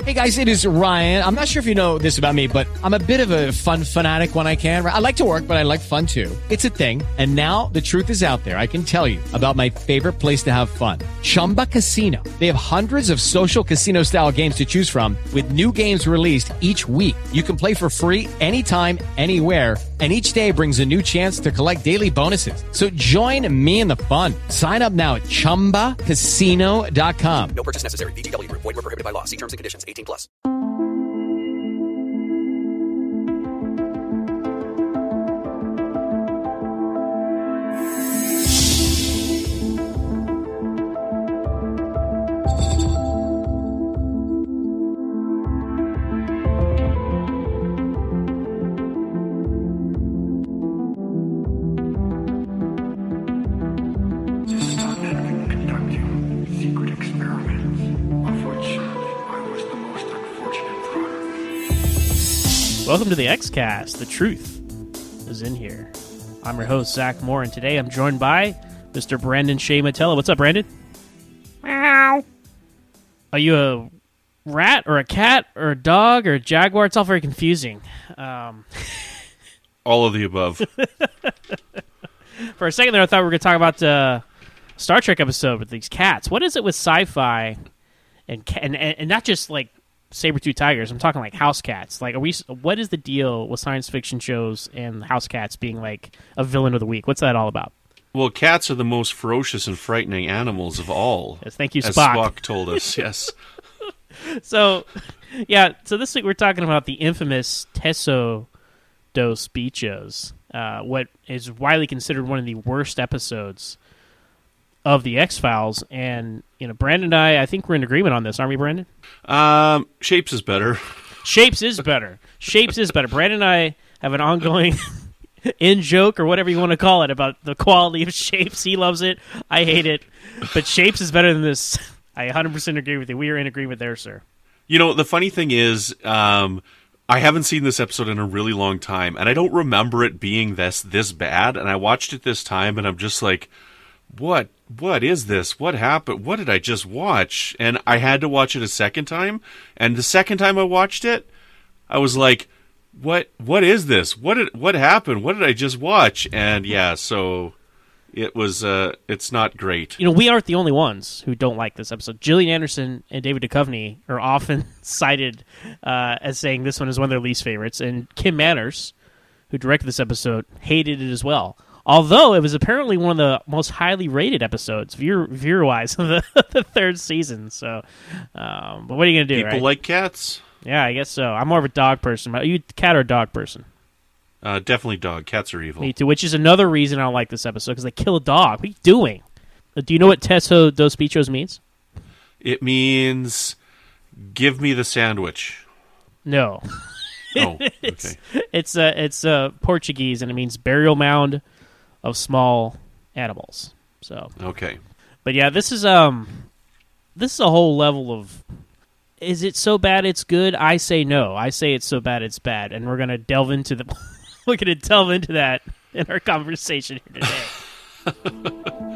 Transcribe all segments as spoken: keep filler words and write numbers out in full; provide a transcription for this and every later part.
Hey guys, it is Ryan. I'm not sure if you know this about me, but I'm a bit of a fun fanatic when I can. I like to work, but I like fun too. It's a thing. And now the truth is out there. I can tell you about my favorite place to have fun. Chumba Casino. They have hundreds of social casino style games to choose from with new games released each week. You can play for free anytime, anywhere. And each day brings a new chance to collect daily bonuses. So join me in the fun. Sign up now at chumba casino dot com. No purchase necessary. V G W. Void where prohibited by law. See terms and conditions. eighteen plus. Welcome to the X-Cast. The truth is in here. I'm your host, Zach Moore, and today I'm joined by Mister Brandon Shea Matella. What's up, Brandon? Meow. Are you a rat or a cat or a dog or a jaguar? It's all very confusing. Um, all of the above. For a second there, I thought we were going to talk about the Star Trek episode with these cats. What is it with sci-fi and ca- and, and not just like saber-tooth tigers? I'm talking like house cats. Like, are we? What is the deal with science fiction shows and house cats being like a villain of the week? What's that all about? Well, cats are the most ferocious and frightening animals of all. Yes, thank you, Spock. As Spock told us, yes. So, yeah, so this week we're talking about the infamous Teso dos Bichos, uh, what is widely considered one of the worst episodes of the X-Files. And, you know, Brandon and I, I think we're in agreement on this, aren't we, Brandon? Um, Shapes is better. Shapes is better. Shapes is better. Brandon and I have an ongoing in-joke, or whatever you want to call it, about the quality of Shapes. He loves it. I hate it. But Shapes is better than this. I one hundred percent agree with you. We are in agreement there, sir. You know, the funny thing is, um, I haven't seen this episode in a really long time, and I don't remember it being this this bad, and I watched it this time, and I'm just like, what? What is this? What happened? What did I just watch? And I had to watch it a second time, and the second time I watched it, I was like, what? What is this? What did? What happened? What did I just watch? And yeah, so it was. Uh, it's not great. You know, we aren't the only ones who don't like this episode. Gillian Anderson and David Duchovny are often cited uh, as saying this one is one of their least favorites, and Kim Manners, who directed this episode, hated it as well. Although it was apparently one of the most highly rated episodes, viewer viewer wise, of the, the third season. So, um, but what are you gonna do? People right? like cats. Yeah, I guess so. I'm more of a dog person. Are you a cat or a dog person? Uh, definitely dog. Cats are evil. Me too. Which is another reason I don't like this episode, because they kill a dog. What are you doing? Uh, do you know what Teso dos Bichos means? It means give me the sandwich. No. Oh, okay. it's it's uh, it's uh, Portuguese, and it means burial mound of small animals. So okay, but yeah, this is um, this is a whole level of. Is it so bad it's good? I say no. I say it's so bad it's bad, and we're gonna delve into the. we're gonna delve into that in our conversation here today.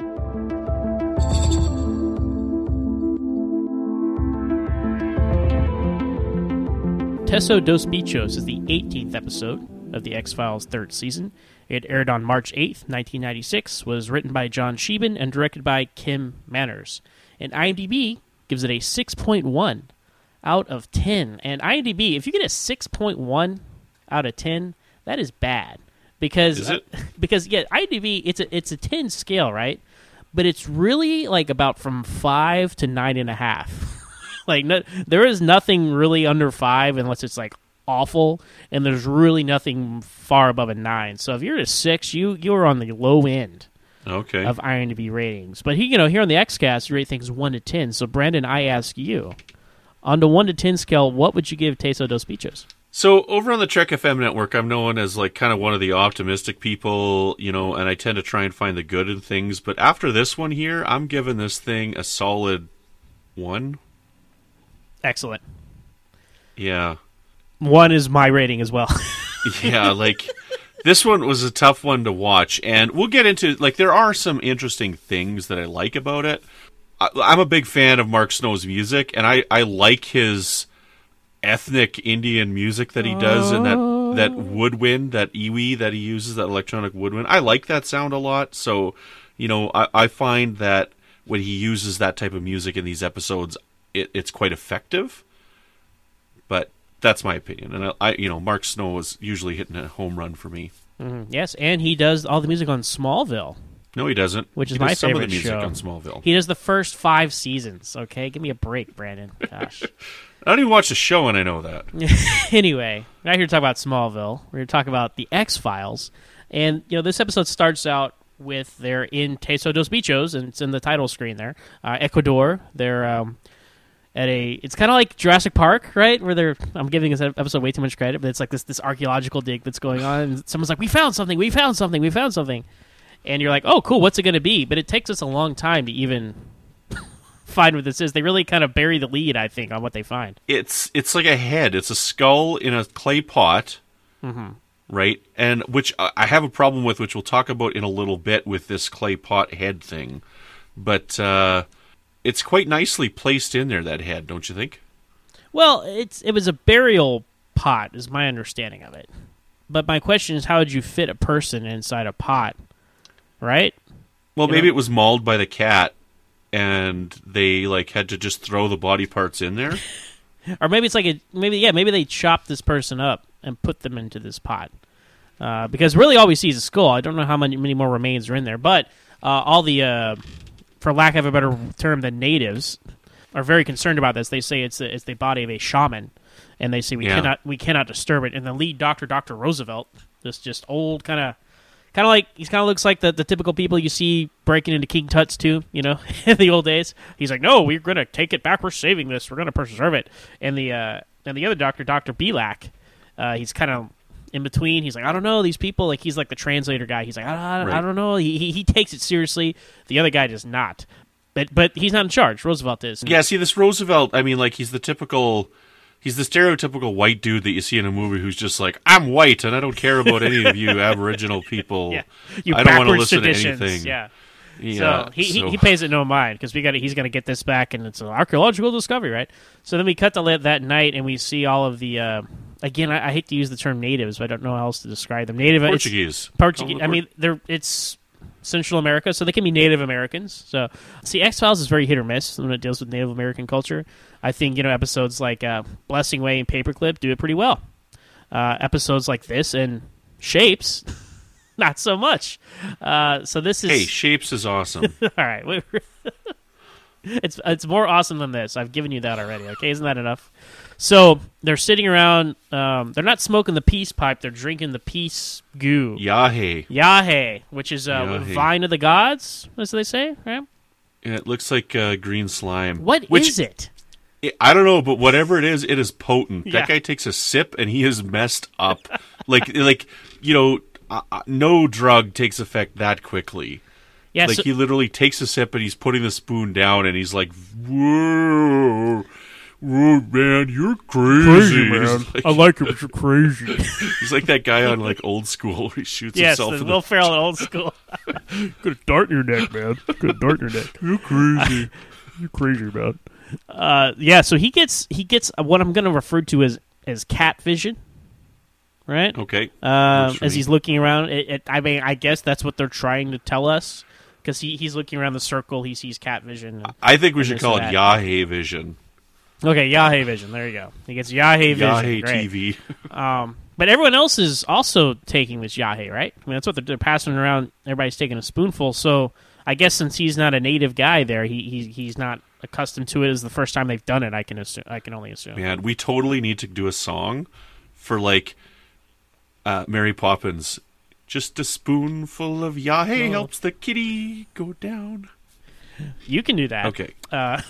Teso dos Bichos is the eighteenth episode of the X-Files third season. It aired on March eighth, nineteen ninety-six, was written by John Sheehan and directed by Kim Manners. And IMDb gives it a six point one out of ten. And IMDb, if you get a six point one out of ten, that is bad. Because, is it? Uh, because yeah, IMDb, it's a, it's a ten scale, right? But it's really like about from five to nine and a half. Like, no, there is nothing really under five unless it's like awful, and there's really nothing far above a nine. So if you're at a six, you you're on the low end okay. of IMDb ratings. But he, you know, here on the X-Cast, you rate things one to ten. So Brandon, I ask you, on the one to ten scale, what would you give Teso dos Bichos? So over on the Trek F M network, I'm known as like kind of one of the optimistic people, you know, and I tend to try and find the good in things. But after this one here, I'm giving this thing a solid one. Excellent. Yeah. One is my rating as well. Yeah, like this one was a tough one to watch, and we'll get into, like, there are some interesting things that I like about it. I, I'm a big fan of Mark Snow's music, and I, I like his ethnic Indian music that he does, and that that woodwind, that iwi that he uses, that electronic woodwind. I like that sound a lot. So, you know, I, I find that when he uses that type of music in these episodes, it, it's quite effective. But that's my opinion, and I, I, you know, Mark Snow is usually hitting a home run for me. Mm-hmm. Yes, and he does all the music on Smallville. No, he doesn't. Which is he my does some favorite of the music show. on Smallville. He does the first five seasons. Okay, give me a break, Brandon. Gosh. I don't even watch the show, and I know that. Anyway, we're not here to talk about Smallville. We're here to talk about the X-Files. And, you know, this episode starts out with they're in Teso dos Bichos, and it's in the title screen there. Uh, Ecuador. They're um, at a... It's kind of like Jurassic Park, right? Where they're... I'm giving this episode way too much credit, but it's like this, this archaeological dig that's going on. And someone's like, we found something, we found something, we found something. And you're like, oh, cool, what's it going to be? But it takes us a long time to even... find what this is. They really kind of bury the lead, I think, on what they find. It's it's like a head. It's a skull in a clay pot, mm-hmm. right? And which I have a problem with, which we'll talk about in a little bit with this clay pot head thing. But uh, it's quite nicely placed in there, that head, don't you think? Well, it's it was a burial pot, is my understanding of it. But my question is, how would you fit a person inside a pot, right? Well, You maybe know? it was mauled by the cat, and they like had to just throw the body parts in there. Or maybe it's like a maybe yeah maybe they chopped this person up and put them into this pot uh, because really all we see is a skull. I don't know how many many more remains are in there, but uh, all the uh, for lack of a better term, the natives are very concerned about this. They say it's the, it's the body of a shaman, and they say we Yeah. cannot we cannot disturb it. And the lead doctor, Doctor Roosevelt, this just old kind of. Kind of like he kind of looks like the, the typical people you see breaking into King Tut's too, you know, in the old days. He's like, no, we're gonna take it back. We're saving this. We're gonna preserve it. And the uh, and the other doctor, Doctor Belak, uh, he's kind of in between. He's like, I don't know these people. Like he's like the translator guy. He's like, I, I, Right. I don't know. He, he he takes it seriously. The other guy does not. But but he's not in charge. Roosevelt is. Yeah, see, this Roosevelt, I mean, like, he's the typical, he's the stereotypical white dude that you see in a movie who's just like, I'm white, and I don't care about any of you Aboriginal people. Yeah. You I don't want to backwards listen traditions. to anything. Yeah. Yeah, so he, so- he he pays it no mind because we got he's going to get this back, and it's an archaeological discovery, right? So then we cut to that that night, and we see all of the. Uh, again, I, I hate to use the term natives, but I don't know how else to describe them. Native it's- Portuguese. Portuguese. Oh, I mean, they're it's Central America, so they can be Native Americans. So see, X Files is very hit or miss when it deals with Native American culture. I think you know episodes like uh, Blessing Way and Paperclip do it pretty well. Uh, episodes like this and Shapes. Not so much. Uh, so this is Hey, Shapes is awesome. all right. we- it's it's more awesome than this. I've given you that already. Okay, isn't that enough? So they're sitting around. Um, they're not smoking the peace pipe. They're drinking the peace goo. Yahe. Yahe, which is uh, Yahe. vine of the gods, as they say. Right? Yeah, it looks like uh, green slime. What is Which, it? I I don't know, but whatever it is, it is potent. Yeah. That guy takes a sip and he is messed up. like, like you know, uh, uh, no drug takes effect that quickly. Yeah. Like so, he literally takes a sip and he's putting the spoon down and he's like, "Whoa, whoa, man, you're crazy, He's like, like it, but you're crazy. he's like that guy on like Old School where he shoots yes, himself. the in Will the... Ferrell in Old School. Got a dart in your neck, man. Got a dart in your neck. You're crazy. You're crazy, man. Uh, yeah. So he gets he gets what I'm going to refer to as as cat vision. Right. Okay. Um, Works for as me. he's looking around, it, it, I mean, I guess that's what they're trying to tell us because he, he's looking around the circle. He sees cat vision. And, I think we and should this call it and that. Yahe Vision. okay, Yahe vision. There you go. He gets Yahe vision. Yahe Great. T V. Um, but everyone else is also taking this Yahe, right? I mean, that's what they're, they're passing around. Everybody's taking a spoonful. So I guess since he's not a native guy there, he, he he's not accustomed to it. It's the first time they've done it. I can assume. I can only assume. Man, we totally need to do a song for like uh, Mary Poppins. Just a spoonful of Yahe Oh. helps the kitty go down. You can do that. Okay. Uh,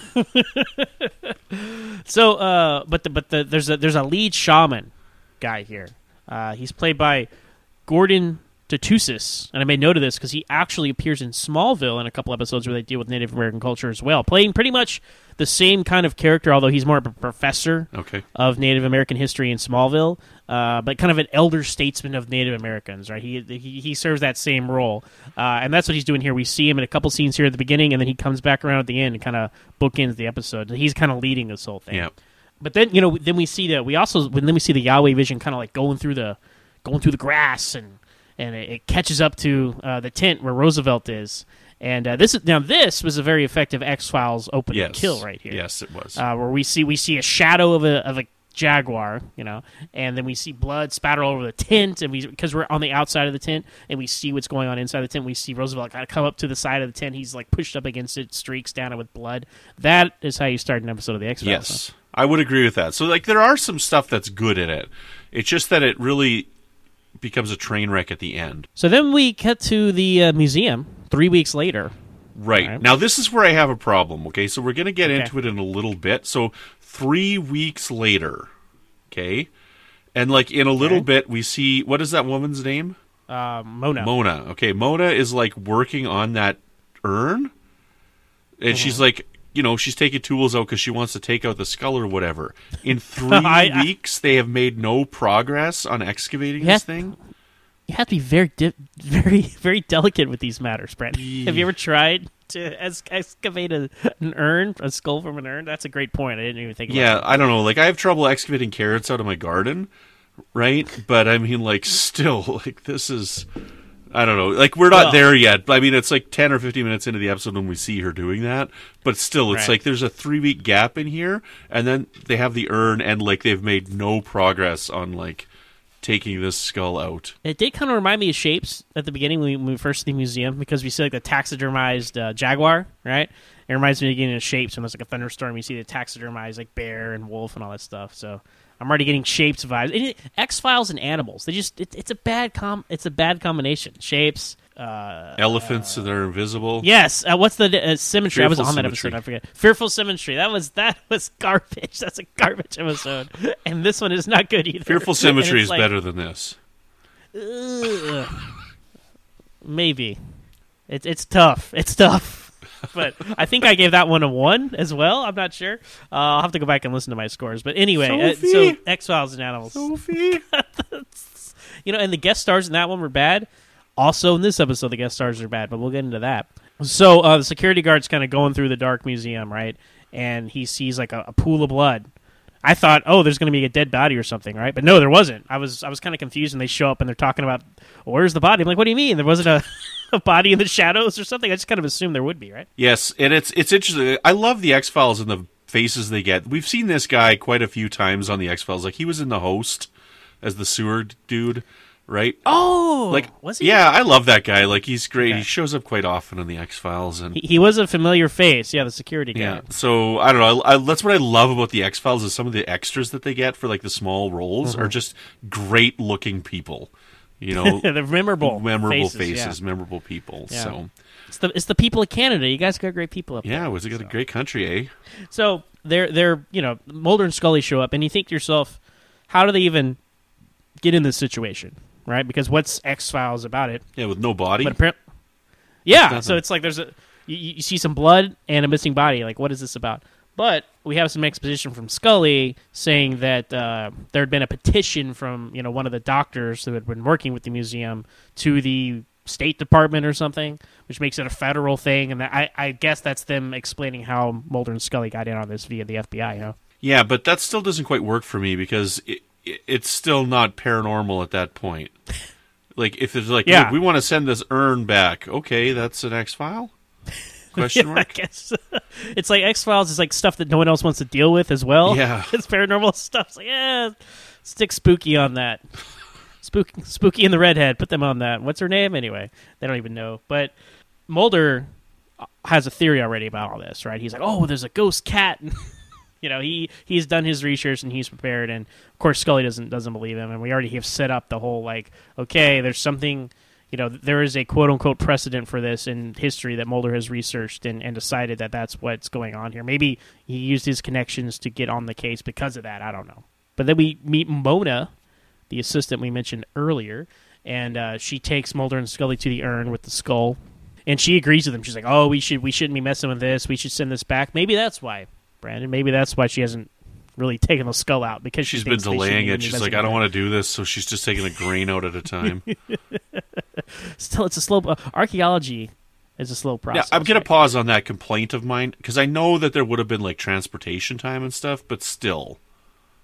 so, uh, but the, but the, there's a there's a lead shaman guy here. Uh, he's played by Gordon Tatusis, and I made note of this because he actually appears in Smallville in a couple episodes where they deal with Native American culture as well, playing pretty much the same kind of character, although he's more of a professor Okay. of Native American history in Smallville, uh, but kind of an elder statesman of Native Americans, right? He he, he serves that same role, uh, and that's what he's doing here. We see him in a couple scenes here at the beginning, and then he comes back around at the end and kind of bookends the episode. He's kind of leading this whole thing. Yeah. but then you know, then we see that we also when then we see the Yahweh vision kind of like going through the going through the grass and and it, it catches up to uh, the tent where Roosevelt is. And uh, this is now this was a very effective X-Files opening Yes. kill right here. Yes, it was. Uh, where we see we see a shadow of a of a jaguar, you know, and then we see blood spatter all over the tent, and we because we're on the outside of the tent and we see what's going on inside the tent. We see Roosevelt kind of come up to the side of the tent. He's like pushed up against it, streaks down it with blood. That is how you start an episode of the X-Files. Yes, I would agree with that. So, like, there are some stuff that's good in it. It's just that it really becomes a train wreck at the end. So then we cut to the uh, museum three weeks later. Right. Right. Now, this is where I have a problem, okay? So we're going to get Okay. into it in a little bit. So three weeks later, okay? And, like, in a little Okay. bit, we see, what is that woman's name? Uh, Mona. Mona. Okay, Mona is, like, working on that urn. And she's, Mm-hmm. like, you know, she's taking tools out because she wants to take out the skull or whatever. In three I- I- weeks, they have made no progress on excavating Yeah. this thing. You have to be very, di- very, very delicate with these matters, Brent. Have you ever tried to ex- excavate a, an urn, a skull from an urn? That's a great point. I didn't even think about Yeah, that. I don't know. Like, I have trouble excavating carrots out of my garden, right? But I mean, like, still, like, this is, I don't know. Like, we're not Well- there yet. I mean, it's like ten or fifteen minutes into the episode when we see her doing that. But still, it's Right. like there's a three week gap in here, and then they have the urn, and, like, they've made no progress on, like, taking this skull out. It did kind of remind me of Shapes at the beginning when we, when we first see the museum because we see like the taxidermized uh, jaguar, right? It reminds me of getting of Shapes when there's like a thunderstorm. You see the taxidermized like bear and wolf and all that stuff. So I'm already getting Shapes vibes. X Files and animals. They just it, it's a bad com. It's a bad combination. Shapes. Uh, Elephants that are invisible. yes. Uh, what's the uh, symmetry? I was Fearful on that Symmetry. episode. I forget. Fearful Symmetry. That was that was garbage. That's a garbage episode. And this one is not good either. Fearful And Symmetry it's is like, better than this. Ugh. Maybe. It's it's tough. It's tough. But I think I gave that one a one as well. I'm not sure. Uh, I'll have to go back and listen to my scores. But anyway, uh, so Sophie! X Files and Animals. Sophie. You know, and the guest stars in that one were bad. Also, in this episode, the guest stars are bad, but we'll get into that. So uh, the security guard's kind of going through the dark museum, right? And he sees like a, a pool of blood. I thought, oh, there's going to be a dead body or something, right? But no, there wasn't. I was I was kind of confused, and they show up and they're talking about, well, where's the body? I'm like, what do you mean? There wasn't a, a body in the shadows or something? I just kind of assumed there would be, right? Yes, and it's it's interesting. I love the X-Files and the faces they get. We've seen this guy quite a few times on the X-Files. Like, he was in The Host as the sewer dude, right? Oh, Like, was he? yeah, I love that guy. Like, he's great. Okay. He shows up quite often on the X-Files. And He, he was a familiar face. Yeah, the security guy. yeah, so, I don't know. I, I, that's what I love about the X-Files is some of the extras that they get for, like, the small roles Mm-hmm. are just great-looking people. You know? They're memorable, memorable faces, faces, yeah. memorable people. Yeah. So, It's the it's the people of Canada. You guys got great people up there. yeah, it was a good, great country, eh? So they're they're you know Mulder and Scully show up, and you think to yourself, how do they even get in this situation, right? Because what's X Files about it? Yeah, with no body. But apparently, yeah. nothing. So it's like there's a you, you see some blood and a missing body. Like, what is this about? But we have some exposition from Scully saying that uh, there had been a petition from you know one of the doctors who had been working with the museum to the State Department or something, which makes it a federal thing. And I, I guess that's them explaining how Mulder and Scully got in on this via the F B I. You know? Yeah, but that still doesn't quite work for me because it, it, it's still not paranormal at that point. Like, if it's like, Yeah. look, we want to send this urn back. Okay, that's an X-File? Question Yeah, I mark? guess it's like X Files is like stuff that no one else wants to deal with as well. Yeah. It's paranormal stuff. It's like, yeah, stick Spooky on that. Spooky, Spooky and the Redhead. Put them on that. What's her name anyway? They don't even know. But Mulder has a theory already about all this, right? He's like, oh, there's a ghost cat. You know, he he's done his research and he's prepared. And of course, Scully doesn't doesn't believe him. And we already have set up the whole like, okay, there's something. You know, there is a quote-unquote precedent for this in history that Mulder has researched and, and decided that that's what's going on here. Maybe he used his connections to get on the case because of that. I don't know. But then we meet Mona, the assistant we mentioned earlier, and uh, she takes Mulder and Scully to the urn with the skull, and she agrees with them. She's like, oh, we, should, we shouldn't be messing with this. We should send this back. Maybe that's why, Brandon. Maybe that's why she hasn't really taken the skull out, because she She's been thinks they delaying shouldn't even it. be She's messing like, I with don't it. want to do this, so she's just taking a grain out at a time. Still, it's a slow... Uh, archaeology is a slow Yeah, process. I'm going right? to pause on that complaint of mine because I know that there would have been like transportation time and stuff, but still.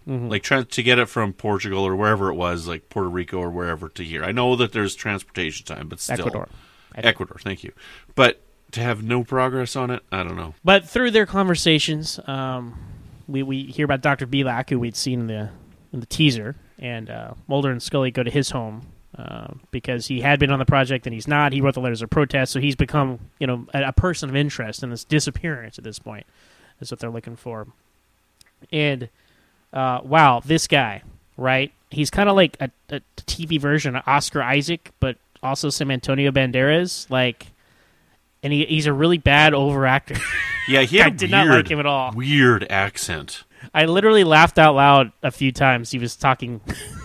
Mm-hmm. Like trying to get it from Portugal or wherever it was, like Puerto Rico or wherever to here. I know that there's transportation time, but still. Ecuador. Ecuador, thank you. But to have no progress on it, I don't know. But through their conversations, um, we, we hear about Doctor Belak, who we'd seen in the in the teaser, and uh, Mulder and Scully go to his home uh, because he had been on the project and he's not. He wrote the letters of protest, so he's become, you know, a, a person of interest in this disappearance at this point. That's what they're looking for. And uh, wow, this guy, right? He's kind of like a, a T V version of Oscar Isaac, but also some Antonio Banderas, like, and he, he's a really bad overactor. Yeah, he had I a did weird, not like him at all. Weird accent. I literally laughed out loud a few times. He was talking.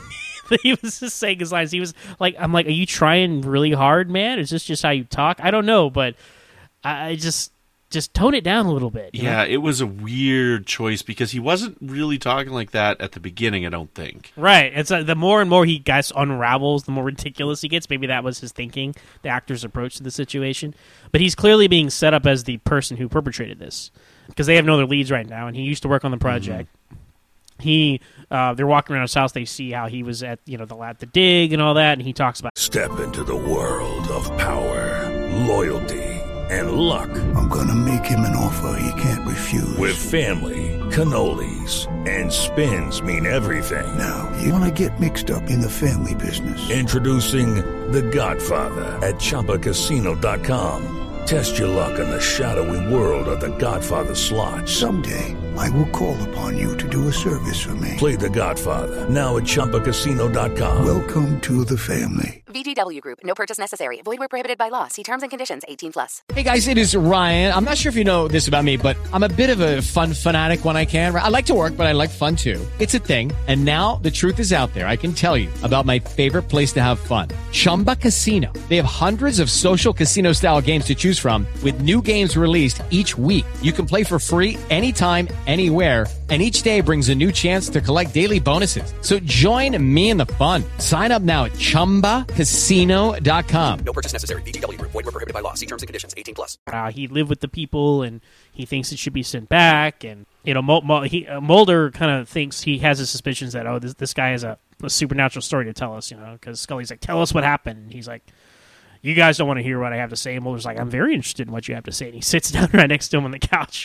He was just saying his lines. He was like, "I'm like, are you trying really hard, man? Is this just how you talk? I don't know, but I, I just just tone it down a little bit." Yeah, know? it was a weird choice because he wasn't really talking like that at the beginning, I don't think. Right. It's uh, the more and more he guys unravels, the more ridiculous he gets. Maybe that was his thinking, the actor's approach to the situation. But he's clearly being set up as the person who perpetrated this because they have no other leads right now, and he used to work on the project. Mm-hmm. He, uh, they're walking around his house. They see how he was at, you know, the at the dig and all that, and he talks about Step into the world of power, loyalty, and luck. I'm gonna make him an offer he can't refuse. With family, cannolis, and spins mean everything. Now, you wanna get mixed up in the family business. Introducing The Godfather at Chumba Casino dot com. Test your luck in the shadowy world of The Godfather slot. Someday, I will call upon you to do a service for me. Play The Godfather, now at Chumba Casino dot com. Welcome to the family. V G W Group. No purchase necessary. Void where prohibited by law. See terms and conditions. eighteen plus. Hey guys, it is Ryan. I'm not sure if you know this about me, but I'm a bit of a fun fanatic when I can. I like to work, but I like fun too. It's a thing. And now the truth is out there. I can tell you about my favorite place to have fun. Chumba Casino. They have hundreds of social casino style games to choose from with new games released each week. You can play for free anytime, anywhere. And each day brings a new chance to collect daily bonuses. So join me in the fun. Sign up now at Chumba Casino dot com. No purchase necessary. V G W Group. Void where prohibited by law. See terms and conditions. eighteen plus. Uh, he lived with the people, and he thinks it should be sent back. And you know, Mul- Mul- he, uh, Mulder kind of thinks he has his suspicions that oh, this this guy has a, a supernatural story to tell us. You know, because Scully's like, "Tell us what happened." And he's like, "You guys don't want to hear what I have to say." And Mulder's like, "I'm very interested in what you have to say." And he sits down right next to him on the couch.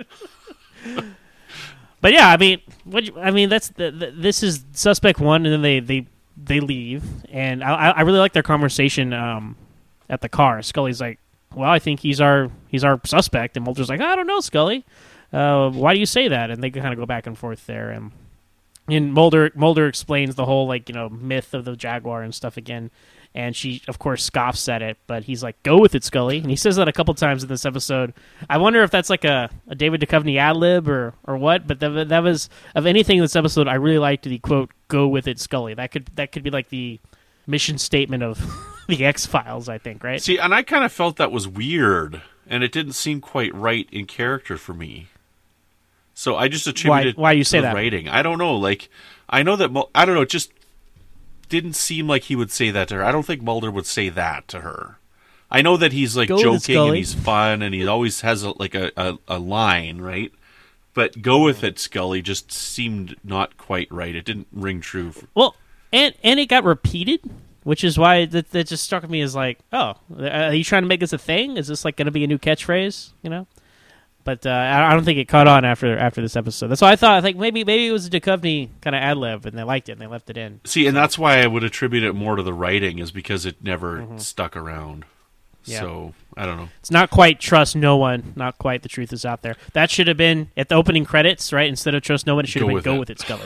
But yeah, I mean, what you, I mean, that's the, the, this is suspect one, and then they they, they leave, and I I really like their conversation um, at the car. Scully's like, "Well, I think he's our he's our suspect," and Mulder's like, "I don't know, Scully. Uh, why do you say that?" And they kind of go back and forth there, and and Mulder Mulder explains the whole like you know myth of the Jaguar and stuff again. And she, of course, scoffs at it, but he's like, "Go with it, Scully." And he says that a couple times in this episode. I wonder if that's like a, a David Duchovny ad-lib or, or what, but that, that was, of anything in this episode, I really liked the quote, "Go with it, Scully." That could that could be like the mission statement of the X-Files, I think, right? See, and I kind of felt that was weird, and it didn't seem quite right in character for me. So I just attributed why, why you it say to the that? writing. I don't know, like, I know that, Mul- I don't know, it just didn't seem like he would say that to her. I don't think Mulder would say that to her. I know that he's like Go with it, joking and Scully. he's fun and he always has a, like a, a, a line, right? But "Go with it, Scully" just seemed not quite right. It didn't ring true. For- Well, and and it got repeated, which is why that, that just struck me as like, oh, are you trying to make this a thing? Is this like going to be a new catchphrase? You know? But uh, I I don't think it caught on after after this episode. That's why I thought, like maybe maybe it was a Duchovny kind of ad lib, and they liked it and they left it in. See, and that's why I would attribute it more to the writing, is because it never Mm-hmm. stuck around. Yeah. So, I don't know. It's not quite trust no one, not quite the truth is out there. That should have been at the opening credits, right? Instead of trust no one, it should Go have been with go it. with it, Scully.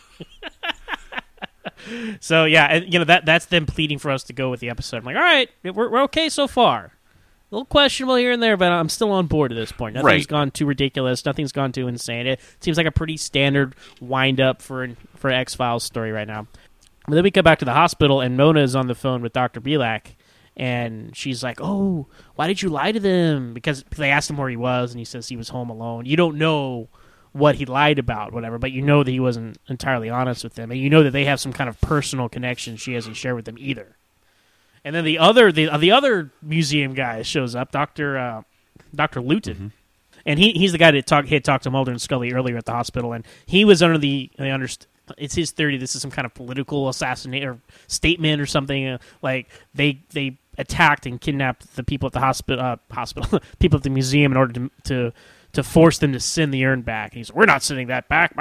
So yeah, and, you know that that's them pleading for us to go with the episode. I'm like, all right, we're we're okay so far. A little questionable here and there, but I'm still on board at this point. Nothing's Right. gone too ridiculous. Nothing's gone too insane. It seems like a pretty standard wind up for for an X-Files story right now. But then we come back to the hospital, and Mona is on the phone with Doctor Belak, and she's like, "Oh, why did you lie to them?" Because they asked him where he was, and he says he was home alone. You don't know what he lied about, whatever, but you know that he wasn't entirely honest with them, and you know that they have some kind of personal connection she hasn't shared with them either. And then the other the uh, the other museum guy shows up, Doctor uh, Doctor Luton, and he he's the guy that talked he had talked to Mulder and Scully earlier at the hospital, and he was under the the underst- it's his theory this is some kind of political assassination or statement or something. Uh, like they they attacked and kidnapped the people at the hospital uh, hospital people at the museum in order to to to force them to send the urn back. And he's we're not sending that back.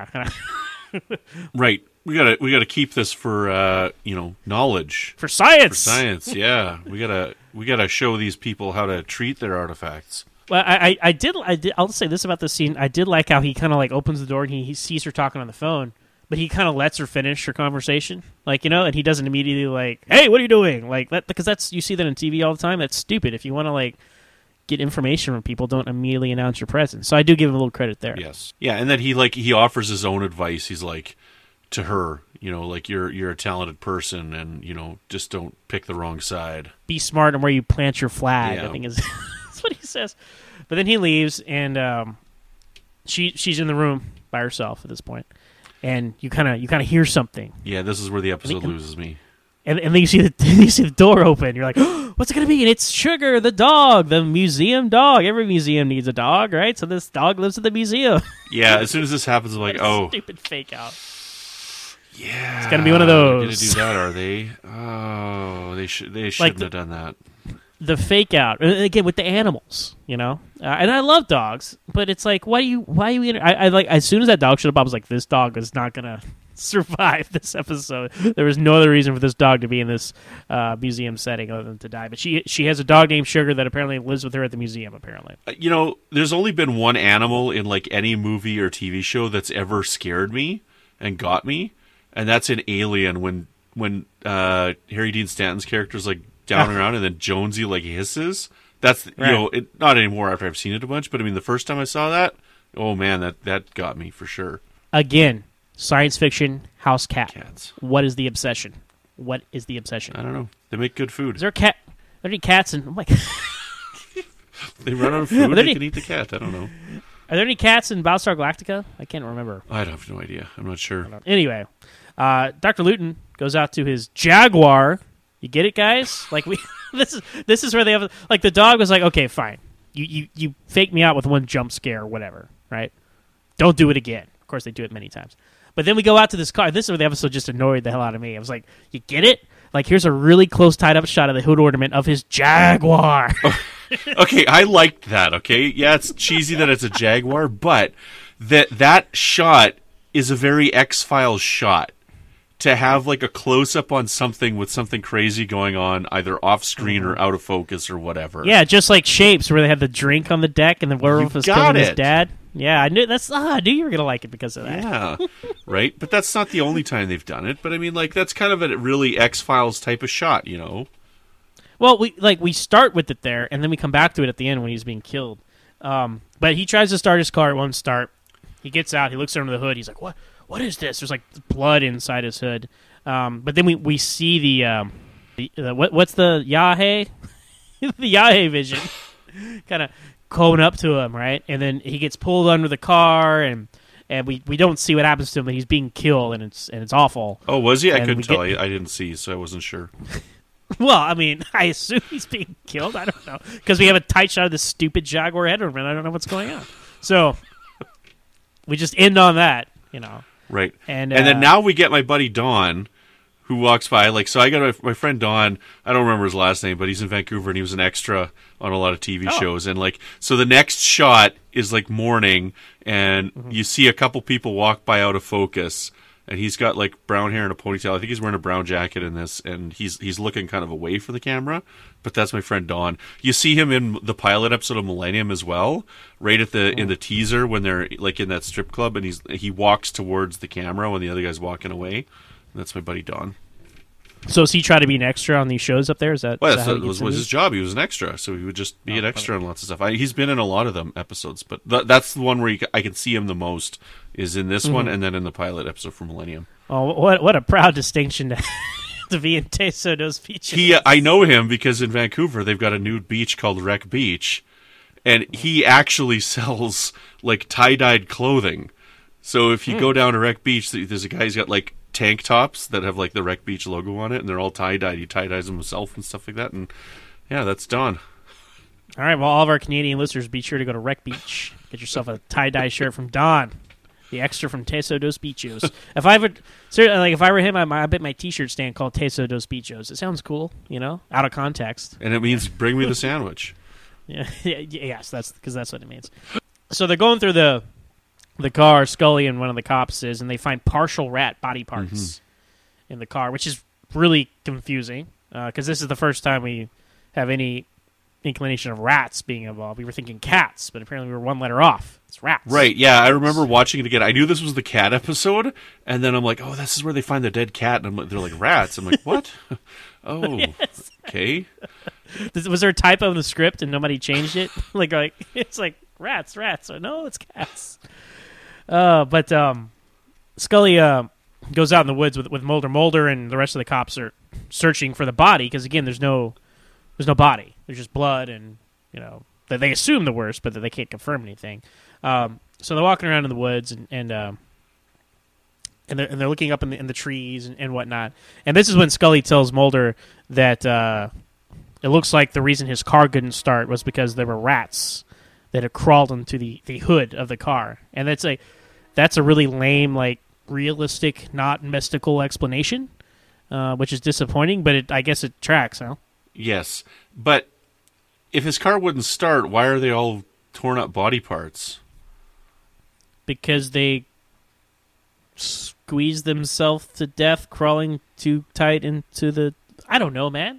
Right. We gotta we gotta keep this for uh, you know knowledge for science. For science, yeah. We gotta we gotta show these people how to treat their artifacts. Well, I, I, I did I did I'll say this about this scene. I did like how he kind of like opens the door and he, he sees her talking on the phone, but he kind of lets her finish her conversation, like you know, and he doesn't immediately like, hey, what are you doing? Like that because that's you see that on T V all the time. That's stupid. If you want to like get information from people, don't immediately announce your presence. So I do give him a little credit there. Yes, yeah, and then he like he offers his own advice. He's like. To her, you know, like you're you're a talented person, and you know, just don't pick the wrong side. Be smart on where you plant your flag. Yeah. I think is that's what he says. But then he leaves, and um, she she's in the room by herself at this point, and you kind of you kind of hear something. Yeah, this is where the episode think, loses me. And, and then you see the you see the door open. You're like, oh, what's it gonna be? And it's Sugar, the dog, the museum dog. Every museum needs a dog, right? So this dog lives at the museum. Yeah, as soon as this happens, I'm like, oh, stupid fake out. Yeah, it's gonna be one of those. They're gonna do that, are they? Oh, they should. They shouldn't like the, have done that. The fake out again with the animals, you know. Uh, and I love dogs, but it's like, why do you? Why are you? Inter- I, I like as soon as that dog showed up, I was like, this dog is not gonna survive this episode. There was no other reason for this dog to be in this uh, museum setting other than to die. But she she has a dog named Sugar that apparently lives with her at the museum. Apparently, you know, there's only been one animal in like any movie or T V show that's ever scared me and got me. And that's in Alien when when uh, Harry Dean Stanton's character's like down and around, and then Jonesy like hisses. That's right. You know, it, not anymore after I've seen it a bunch, but I mean the first time I saw that, oh man, that that got me for sure. Again, science fiction, house cat. Cats. What is the obsession? What is the obsession? I don't know. They make good food. Is there a cat? Are there any cats in? Oh my They run out of food. They any, can eat the cat. I don't know. Are there any cats in Battlestar Galactica? I can't remember. I have no idea. I'm not sure. Anyway. Uh, Doctor Luton goes out to his Jaguar. You get it, guys? Like we, this is this is where they have like the dog was like, okay, fine, you you you fake me out with one jump scare or whatever, right? Don't do it again. Of course, they do it many times. But then we go out to this car. This is where the episode just annoyed the hell out of me. I was like, you get it? Like here's a really close tied up shot of the hood ornament of his Jaguar. Okay, I liked that. Okay, yeah, it's cheesy that it's a Jaguar, but that that shot is a very X-Files shot. To have like a close up on something with something crazy going on, either off screen or out of focus or whatever. Yeah, just like Shapes, where they have the drink on the deck and the werewolf is killing it. his dad. Yeah, I knew that's. Ah, I knew you were gonna like it because of that. Yeah, right. But that's not the only time they've done it. But I mean, like that's kind of a really X-Files type of shot, you know. Well, we like we start with it there, and then we come back to it at the end when he's being killed. Um, but he tries to start his car. It won't start. He gets out. He looks under the hood. He's like, "What? What is this?" There's like blood inside his hood. Um, but then we, we see the, um, the uh, what what's the Yahe? The Yahe vision kind of going up to him, right? And then he gets pulled under the car, and and we, we don't see what happens to him, but he's being killed, and it's and it's awful. Oh, was he? I and couldn't tell. get... I didn't see, so I wasn't sure. Well, I mean, I assume he's being killed. I don't know because we have a tight shot of this stupid Jaguar head ornament. I don't know what's going on. So we just end on that, you know. Right. And, and uh, then now we get my buddy Don, who walks by. Like, so I got my, my friend Don. I don't remember his last name, but he's in Vancouver, and he was an extra on a lot of T V oh. shows. And like, so the next shot is like morning, and mm-hmm. you see a couple people walk by out of focus, and he's got like brown hair and a ponytail. I think he's wearing a brown jacket in this, and he's he's looking kind of away from the camera. But that's my friend Don. You see him in the pilot episode of Millennium as well, right at the in the teaser when they're like in that strip club, and he's he walks towards the camera when the other guy's walking away. And that's my buddy Don. So does he try to be an extra on these shows up there? Is that, well, is that's that that was, was his job. He was an extra, so he would just be oh, an extra on lots of stuff. I, he's been in a lot of them episodes, but th- that's the one where you, I can see him the most is in this mm-hmm. one, and then in the pilot episode for Millennium. Oh, what what a proud distinction to, to be in Tesodo's Beach. He, uh, I know him because in Vancouver they've got a nude beach called Wreck Beach, and he actually sells like tie-dyed clothing. So if you mm. go down to Wreck Beach, there's a guy who's got like tank tops that have like the Wreck Beach logo on it, and they're all tie-dyed. He tie-dyes them himself and stuff like that, and yeah, that's Don. All right, well, all of our Canadian listeners, be sure to go to Rec Beach. Get yourself a tie-dye shirt from Don, the extra from Teso dos Bichos. If I would, like, if I were him, I, might, I bet my T-shirt stand called Teso dos Bichos. It sounds cool, you know, out of context. And it means bring me the sandwich. Yeah, yeah, yes, that's because that's what it means. So they're going through the the car. Scully and one of the cops is, and they find partial rat body parts mm-hmm. in the car, which is really confusing because uh, this is the first time we have any inclination of rats being involved. We were thinking cats, but apparently we were one letter off. It's rats. Right, yeah. I remember watching it again. I knew this was the cat episode, and then I'm like, oh, this is where they find the dead cat. And I'm like, they're like, rats. I'm like, what? Oh, yes. Okay. Was there a typo in the script and nobody changed it? like, like it's like, rats, rats. Or, no, it's cats. Uh, but um, Scully uh, goes out in the woods with, with Mulder. Mulder and the rest of the cops are searching for the body because, again, there's no there's no body. There's just blood, and you know that they assume the worst, but that they can't confirm anything. Um, so they're walking around in the woods, and and um, and they're and they're looking up in the, in the trees and, and whatnot. And this is when Scully tells Mulder that uh, it looks like the reason his car couldn't start was because there were rats that had crawled into the, the hood of the car. And that's a that's a really lame, like realistic, not mystical explanation, uh, which is disappointing. But it, I guess it tracks, huh? Yes, but if his car wouldn't start, why are they all torn up body parts? Because they squeeze themselves to death crawling too tight into the... I don't know, man.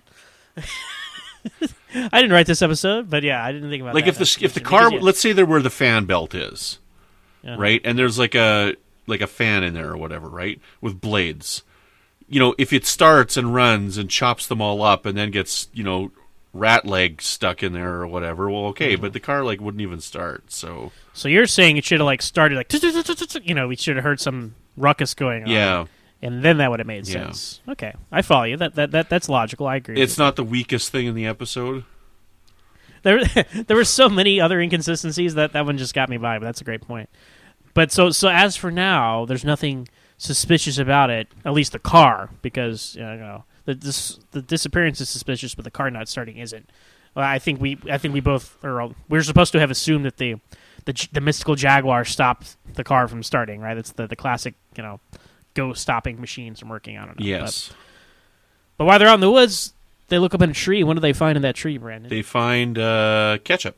I didn't write this episode, but yeah, I didn't think about like that. Like if the if the car, because, yeah. let's say there where the fan belt is, uh-huh. right, and there's like a like a fan in there or whatever, right, with blades. You know, if it starts and runs and chops them all up and then gets, you know, rat leg stuck in there or whatever, well, okay, mm-hmm. but the car, like, wouldn't even start, so... So you're saying it should have, like, started, like, you know, we should have heard some ruckus going on. Yeah. And then that would have made yeah. sense. Okay, I follow you. That that, that That's logical. I agree. It's not the weakest thing in the episode. There there were so many other inconsistencies that that one just got me by, but that's a great point. But so so as for now, there's nothing suspicious about it, at least the car, because you know the this, the disappearance is suspicious, but the car not starting isn't. Well, I think we I think we both are. We're supposed to have assumed that the the, the mystical Jaguar stopped the car from starting, right? It's the, the classic, you know, ghost stopping machines from working. I don't know. Yes. But, but while they're out in the woods, they look up in a tree. What do they find in that tree, Brandon? They find uh, ketchup.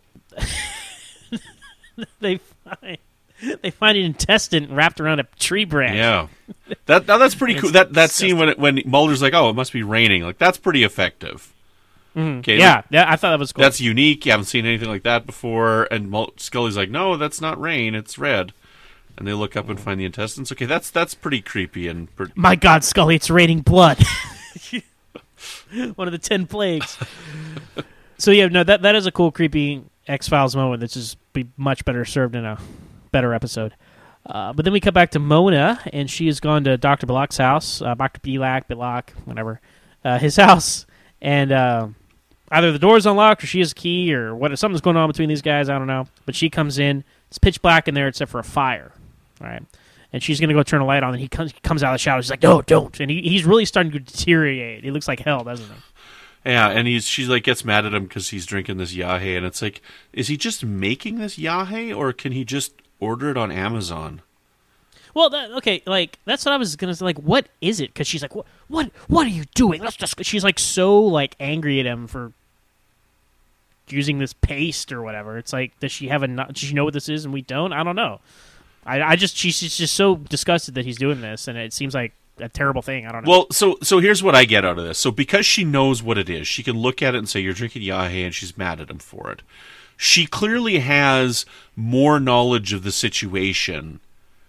they find. They find an intestine wrapped around a tree branch. Yeah, that now that's pretty cool. That that scene when it, when Mulder's like, "Oh, it must be raining." Like that's pretty effective. Mm-hmm. Okay, yeah, yeah, I thought that was cool. That's unique. You haven't seen anything like that before. And Mul- Scully's like, "No, that's not rain. It's red." And they look up and find the intestines. Okay, that's that's pretty creepy and. Per- My God, Scully, it's raining blood. One of the ten plagues. So yeah, no, that that is a cool, creepy X-Files moment. That's just be much better served in a better episode. Uh, but then we come back to Mona, and she has gone to Doctor Belak's house, uh, Doctor Belak, Belak, whatever, uh, his house, and uh, either the door's unlocked or she has a key or what. Something's going on between these guys, I don't know. But she comes in, it's pitch black in there except for a fire, all right? And she's going to go turn a light on, and he comes, he comes out of the shower. She's like, no, don't. And he, he's really starting to deteriorate. He looks like hell, doesn't he? Yeah, and he's she like gets mad at him because he's drinking this Yahe, and it's like, is he just making this Yahe, or can he just order it on Amazon? Well, that, okay, like that's what I was gonna say. Like, what is it? Because she's like, what, what, what are you doing? Let's just. She's like so like angry at him for using this paste or whatever. It's like, does she have a? Does she know what this is and we don't? I don't know. I, I just she's just so disgusted that he's doing this, and it seems like a terrible thing. I don't know. Well, so so here's what I get out of this. So because she knows what it is, she can look at it and say, "You're drinking Yahe," and she's mad at him for it. She clearly has more knowledge of the situation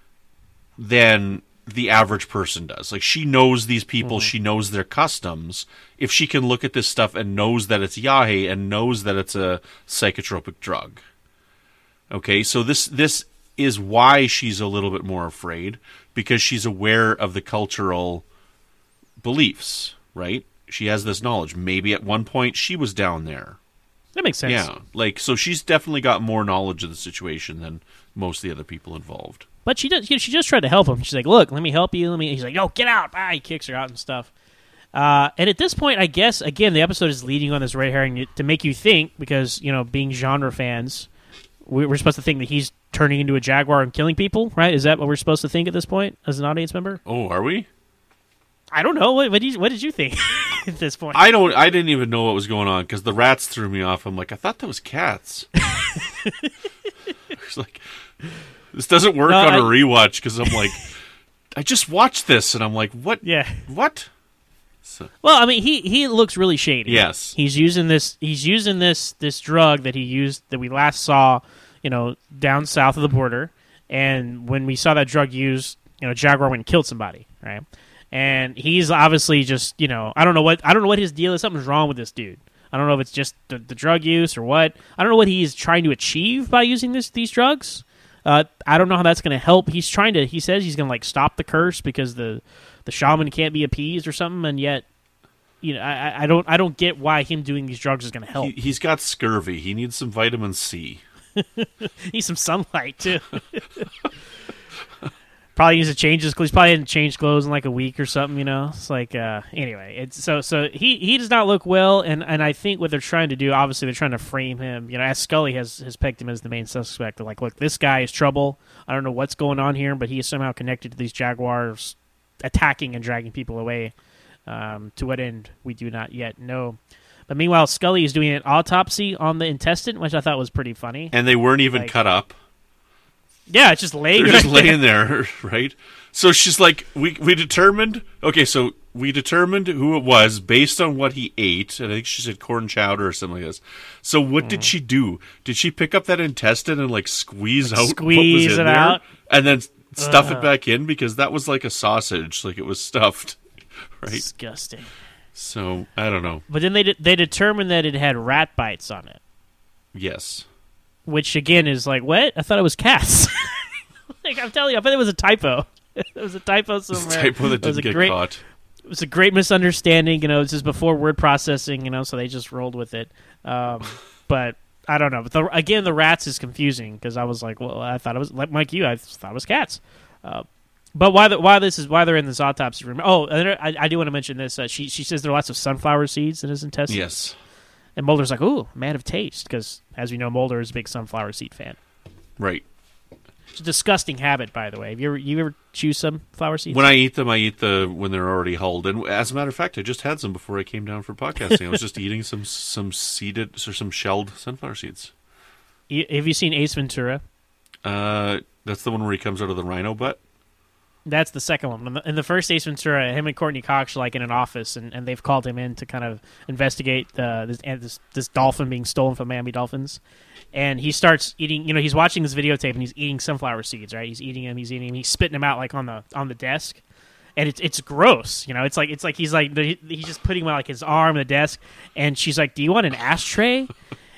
than the average person does. Like, she knows these people, mm-hmm. she knows their customs. If she can look at this stuff and knows that it's Yahe and knows that it's a psychotropic drug. Okay, so this this is why she's a little bit more afraid, because she's aware of the cultural beliefs, right? She has this knowledge. Maybe at one point she was down there. That makes sense. Yeah, like, so she's definitely got more knowledge of the situation than most of the other people involved. But she does. She just tried to help him. She's like, "Look, let me help you." Let me. He's like, "No, get out!" Ah, he kicks her out and stuff. Uh, and at this point, I guess, again, the episode is leading on this red herring to make you think, because, you know, being genre fans, we're supposed to think that he's turning into a jaguar and killing people, right? Is that what we're supposed to think at this point as an audience member? Oh, are we? I don't know. What, what, did, you, what did you think at this point? I don't. I didn't even know what was going on because the rats threw me off. I'm like, I thought that was cats. It's like, this doesn't work no, on I, a rewatch because I'm like, I just watched this and I'm like, what? Yeah. What? So. Well, I mean, he, he looks really shady. Yes, he's using this. He's using this this drug that he used that we last saw, you know, down south of the border. And when we saw that drug used, you know, Jaguar went and killed somebody, right? And he's obviously just, you know, I don't know what I don't know what his deal is. Something's wrong with this dude. I don't know if it's just the, the drug use or what. I don't know what he's trying to achieve by using this these drugs. Uh, I don't know how that's going to help. He's trying to. He says he's going to like stop the curse because the. The shaman can't be appeased or something, and yet, you know, I, I don't, I don't get why him doing these drugs is going to help. He, he's got scurvy. He needs some vitamin C. Needs some sunlight too. Probably needs to change his clothes. He's probably hadn't changed clothes in like a week or something. You know, it's like uh, anyway. It's so so he, he does not look well, and, and I think what they're trying to do, obviously, they're trying to frame him. You know, as Scully has has pegged him as the main suspect. They're like, look, this guy is trouble. I don't know what's going on here, but he is somehow connected to these jaguars. Attacking and dragging people away. Um, to what end, we do not yet know. But meanwhile, Scully is doing an autopsy on the intestine, which I thought was pretty funny. And they weren't even like, cut up. Yeah, it's just laying They're right just laying there, right? So she's like, we we determined, okay, so we determined who it was based on what he ate. And I think she said corn chowder or something like this. So what mm. did she do? Did she pick up that intestine and like squeeze like out squeeze what was in it there? out? And then stuff uh, it back in? Because that was like a sausage, like it was stuffed, right? Disgusting. So, I don't know. But then they de- they determined that it had rat bites on it. Yes. Which, again, is like, what? I thought it was cats. Like, I'm telling you, I bet it was a typo. It was a typo somewhere. It's a typo that didn't get great, caught. It was a great misunderstanding. You know, it's just before word processing, you know, so they just rolled with it. Um, but I don't know. But the, again, the rats is confusing because I was like, well, I thought it was, like Mike, you, I thought it was cats. Uh, but why the, why this is why they're in this autopsy room? Oh, and I, I do want to mention this. Uh, she she says there are lots of sunflower seeds in his intestines. Yes. And Mulder's like, ooh, man of taste, because as we know, Mulder is a big sunflower seed fan. Right. It's a disgusting habit, by the way. Have you ever you ever chew sunflower seeds? When I eat them, I eat the when they're already hulled. And as a matter of fact, I just had some before I came down for podcasting. I was just eating some some seeded or some shelled sunflower seeds. You, have you seen Ace Ventura? Uh, that's the one where he comes out of the rhino butt. That's the second one. In the, in the first Ace Ventura, him and Courtney Cox are like in an office, and, and they've called him in to kind of investigate uh, this, this this dolphin being stolen from Miami Dolphins. And he starts eating. You know, he's watching this videotape, and he's eating sunflower seeds. Right? He's eating them. He's eating them. He's spitting them out like on the on the desk, and it's it's gross. You know, it's like it's like he's like he's just putting like his arm on the desk, and she's like, "Do you want an ashtray?"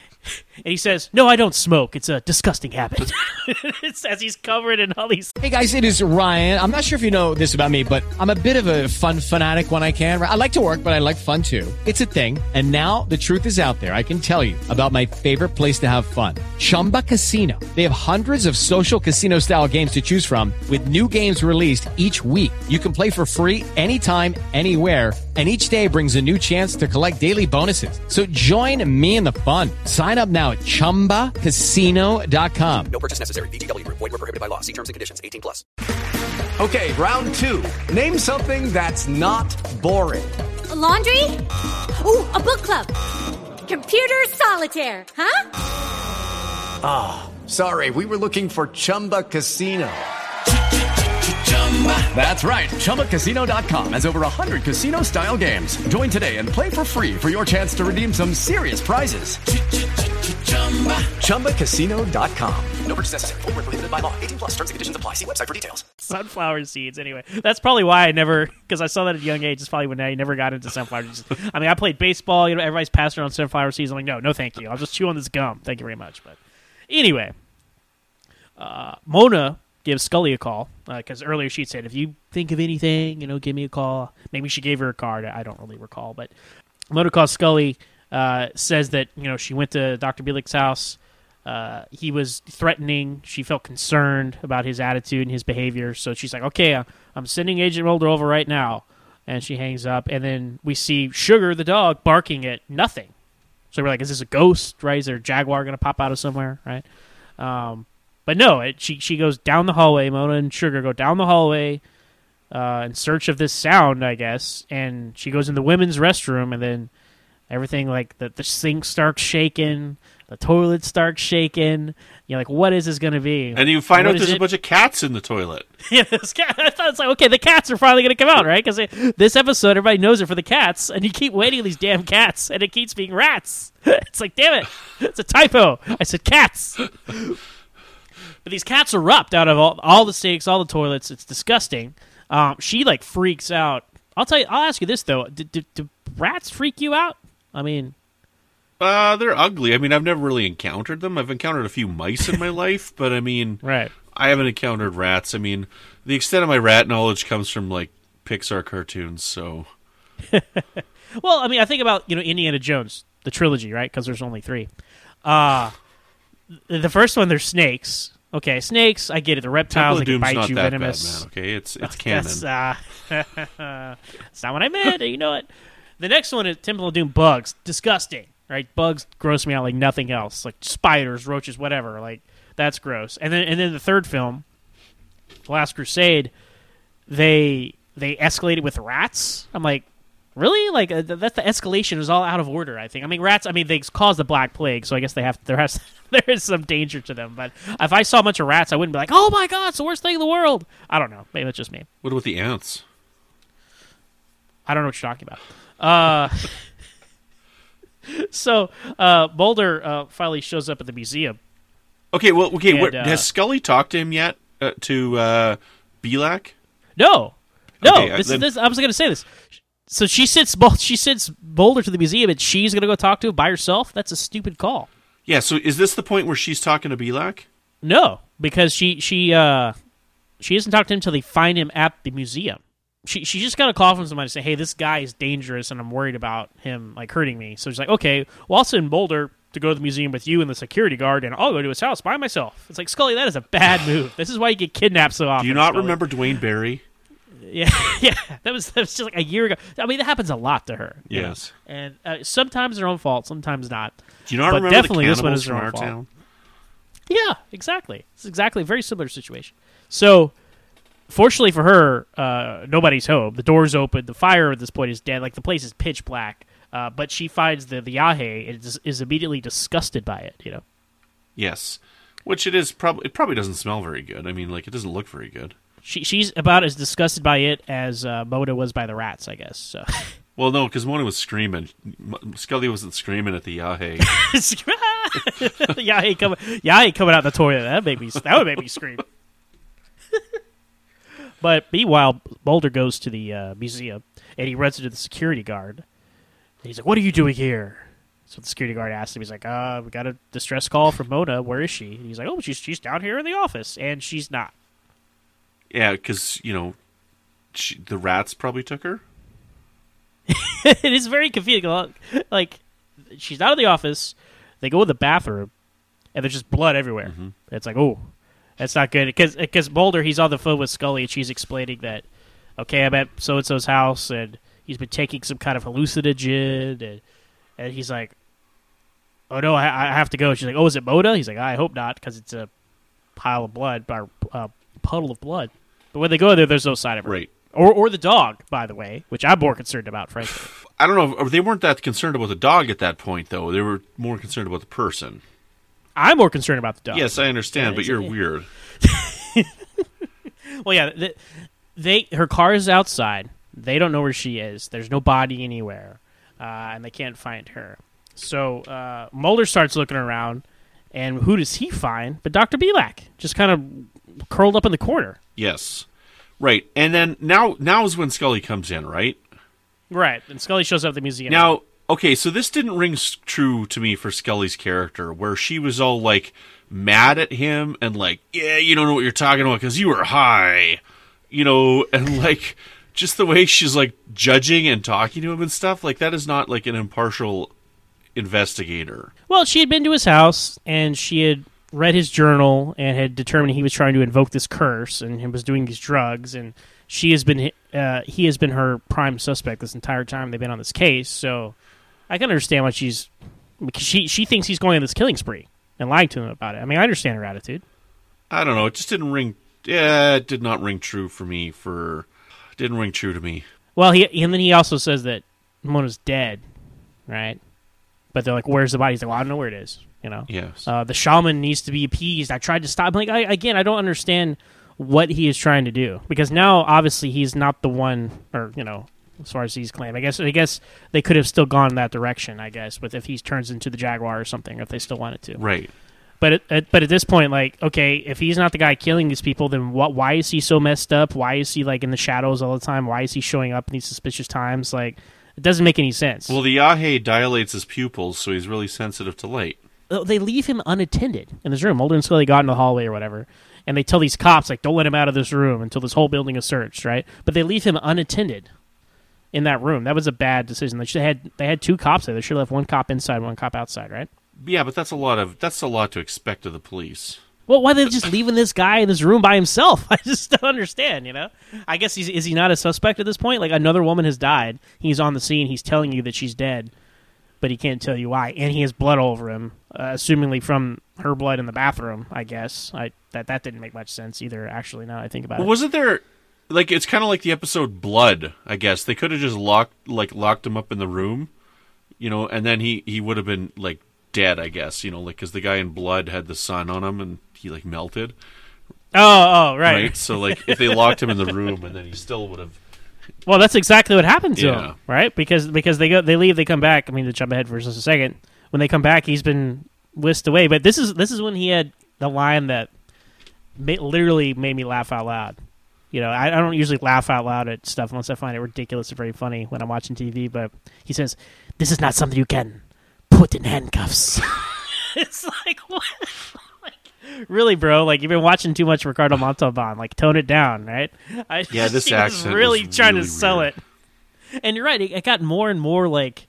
And he says, "No, I don't smoke. It's a disgusting habit." It says he's covered in all these. Hey guys, it is Ryan. I'm not sure if you know this about me, but I'm a bit of a fun fanatic when I can. I like to work, but I like fun too. It's a thing. And now the truth is out there. I can tell you about my favorite place to have fun. Chumba Casino. They have hundreds of social casino style games to choose from with new games released each week. You can play for free anytime, anywhere. And each day brings a new chance to collect daily bonuses. So join me in the fun. Sign up now at chumba casino dot com. No purchase necessary. V G W Group. Void where prohibited by law. See terms and conditions. eighteen plus. Okay, round two. Name something that's not boring. A laundry? Ooh, a book club. Computer solitaire, huh? Ah, oh, sorry. We were looking for Chumba Casino. That's right. Chumba Casino dot com has over one hundred casino-style games. Join today and play for free for your chance to redeem some serious prizes. Chumba Casino dot com. No purchase necessary. Void where prohibited by law. eighteen plus. Terms and conditions apply. See website for details. Sunflower seeds. Anyway, that's probably why I never, because I saw that at a young age. It's probably when I never got into sunflower seeds. I mean, I played baseball. You know, everybody's passing around sunflower seeds. I'm like, no, no, thank you. I'll just chew on this gum. Thank you very much. But anyway, uh, Mona gives Scully a call, because uh, earlier she said, if you think of anything, you know, give me a call. Maybe she gave her a card. I don't really recall. But Mona calls Scully, uh, says that, you know, she went to Doctor Bielik's house. Uh, he was threatening. She felt concerned about his attitude and his behavior. So she's like, okay, I'm sending Agent Mulder over right now. and she hangs up. And then we see Sugar, the dog, barking at nothing. So we're like, is this a ghost, right? Is there a jaguar going to pop out of somewhere, right? Um, but no, it, she she goes down the hallway. Mona and Sugar go down the hallway uh, in search of this sound, I guess. And she goes in the women's restroom, and then everything, like, the, the sink starts shaking, the toilet starts shaking. You're like, what is this going to be? And you find What out is there's it? a bunch of cats in the toilet. Yeah, this cat, I thought it's like, okay, the cats are finally going to come out, right? Because this episode, everybody knows it for the cats, and you keep waiting on these damn cats, and it keeps being rats. It's like, damn it, it's a typo. I said cats. But these cats erupt out of all, all the sinks, all the toilets. It's disgusting. Um, she, like, freaks out. I'll tell you, I'll ask you this, though. Do, do, do rats freak you out? I mean... Uh, they're ugly. I mean, I've never really encountered them. I've encountered a few mice in my life, but I mean, right. I haven't encountered rats. I mean, the extent of my rat knowledge comes from, like, Pixar cartoons, so... Well, I mean, I think about, you know, Indiana Jones, the trilogy, right? Because there's only three. Uh, the first one, there's snakes. Okay, snakes, I get it. The reptiles, Temple of they can Doom's bite not you, that venomous. bad, man, okay? It's, it's canon. That's, uh, that's not what I meant, you know it. The next one is Temple of Doom bugs. Disgusting. Right, bugs gross me out like nothing else, like spiders, roaches, whatever. Like that's gross. And then, and then the third film, Last Crusade, they they escalated with rats. I'm like, really? Like uh, that's the escalation is all out of order. I think. I mean, rats. I mean, they caused the Black Plague, so I guess they have there has there is some danger to them. But if I saw a bunch of rats, I wouldn't be like, oh my god, it's the worst thing in the world. I don't know. Maybe that's just me. What about the ants? I don't know what you're talking about. Uh. So, uh, Mulder uh, finally shows up at the museum. Okay, well, okay, and, what, uh, has Scully talked to him yet? Uh, to uh, Belak? No, no. Okay, this then- is this. I was going to say this. So she sits, Bul- she sits Boulder to the museum, and she's going to go talk to him by herself. That's a stupid call. Yeah. So is this the point where she's talking to Belak? No, because she she uh, she doesn't talk to him until they find him at the museum. She she just got a call from somebody to say, hey, this guy is dangerous, and I'm worried about him like hurting me. So she's like, okay, well, I'll send Boulder to go to the museum with you and the security guard, and I'll go to his house by myself. It's like, Scully, that is a bad move. This is why you get kidnapped so often. Do you not Scully. remember Dwayne Barry? Yeah, yeah. That was that was just like a year ago. I mean, that happens a lot to her. you Yes. know? And uh, sometimes their own fault, sometimes not. Do you not But remember definitely the this one cannibals is from their our own fault. town? Yeah, exactly. It's exactly a very similar situation. So, fortunately for her, uh, nobody's home. The door's open. The fire at this point is dead. Like, the place is pitch black. Uh, but she finds the, the Yahe and is, is immediately disgusted by it, you know? Yes. Which it is probably. It probably doesn't smell very good. I mean, like, it doesn't look very good. She She's about as disgusted by it as uh, Mona was by the rats, I guess. So. Well, no, because Mona was screaming. M- Scully wasn't screaming at the Yahe. Yahe coming, Yahe coming out the toilet. That made me. That would make me scream. But meanwhile, Mulder goes to the uh, museum and he runs into the security guard. And he's like, "What are you doing here?" So the security guard asks him. He's like, "Uh, we got a distress call from Mona. Where is she?" And he's like, "Oh, she's she's down here in the office," and she's not. Yeah, because you know, she, the rats probably took her. It is very confusing. Like, she's out of the office. They go in the bathroom, and there's just blood everywhere. Mm-hmm. It's like, oh, that's not good. Because because Mulder, he's on the phone with Scully, and she's explaining that, okay, I'm at so and so's house, and he's been taking some kind of hallucinogen, and and he's like, oh no, I, I have to go. She's like, oh, is it Mona? He's like, I hope not, because it's a pile of blood, or uh, puddle of blood. But when they go there, there's no sign of her. Right. Or or the dog, by the way, which I'm more concerned about, frankly. I don't know. They weren't that concerned about the dog at that point, though. They were more concerned about the person. I'm more concerned about the dog. Yes, I understand, Yeah, but it's- you're weird. Well, yeah, they, they her car is outside. They don't know where she is. There's no body anywhere, uh, and they can't find her. So uh, Mulder starts looking around, and who does he find? But Doctor Belak, just kind of curled up in the corner. Yes. Right. And then now now is when Scully comes in, right? Right, and Scully shows up at the museum. Now, okay, so this didn't ring s- true to me for Scully's character, where she was all, like, mad at him and, like, yeah, you don't know what you're talking about because you were high, you know, and, like, just the way she's, like, judging and talking to him and stuff, like, that is not, like, an impartial investigator. Well, she had been to his house, and she had read his journal and had determined he was trying to invoke this curse and he was doing these drugs, and she has been uh, he has been her prime suspect this entire time they've been on this case. So I can understand why she's because she she thinks he's going on this killing spree and lying to him about it. I mean, I understand her attitude. I don't know. It just didn't ring. Yeah, it did not ring true for me. For didn't ring true to me. Well, he and then he also says that Mona's dead, right? But they're like, "Where's the body?" He's like, "Well, I don't know where it is." You know. Yes. Uh, the shaman needs to be appeased. I tried to stop. Like I, again, I don't understand what he is trying to do because now obviously he's not the one, or you know, as far as he's claimed. I guess I guess they could have still gone that direction. I guess, with if he turns into the Jaguar or something, if they still wanted to. Right. But at, at, but at this point, like, okay, if he's not the guy killing these people, then what? Why is he so messed up? Why is he like in the shadows all the time? Why is he showing up in these suspicious times? Like, it doesn't make any sense. Well, the Yahe dilates his pupils, so he's really sensitive to light. They leave him unattended in his room. Mulder and Scully got in the hallway or whatever, and they tell these cops, like, don't let him out of this room until this whole building is searched, right? But they leave him unattended in that room. That was a bad decision. They should have had they had two cops there. They should have left one cop inside, one cop outside, right? Yeah, but that's a lot of that's a lot to expect of the police. Well, why are they just leaving this guy in this room by himself? I just don't understand, you know? I guess he's is he not a suspect at this point? Like, another woman has died. He's on the scene. He's telling you that she's dead, but he can't tell you why. And he has blood all over him, uh, assumingly from her blood in the bathroom, I guess. I that, that didn't make much sense either, actually, now that I think about well, it. Wasn't there... Like, it's kind of like the episode Blood, I guess. They could have just locked like locked him up in the room, you know, and then he, he would have been, like, dead, I guess, you know, like, because the guy in Blood had the sun on him and he, like, melted. Oh, oh, right. Right? So, like, if they locked him in the room and then he still would have... Well, that's exactly what happened to Yeah. him, right? Because because they go, they leave, they come back. I mean, to jump ahead for just a second, when they come back, he's been whisked away. But this is this is when he had the line that ma- literally made me laugh out loud. You know, I, I don't usually laugh out loud at stuff unless I find it ridiculous or very funny when I'm watching T V. But he says, "This is not something you can put in handcuffs." It's like, what? Like, really, bro? Like, you've been watching too much Ricardo Montalban. Like, tone it down, right? I Yeah, this he was accent really was trying really to sell weird. it. And you're right; it, it got more and more like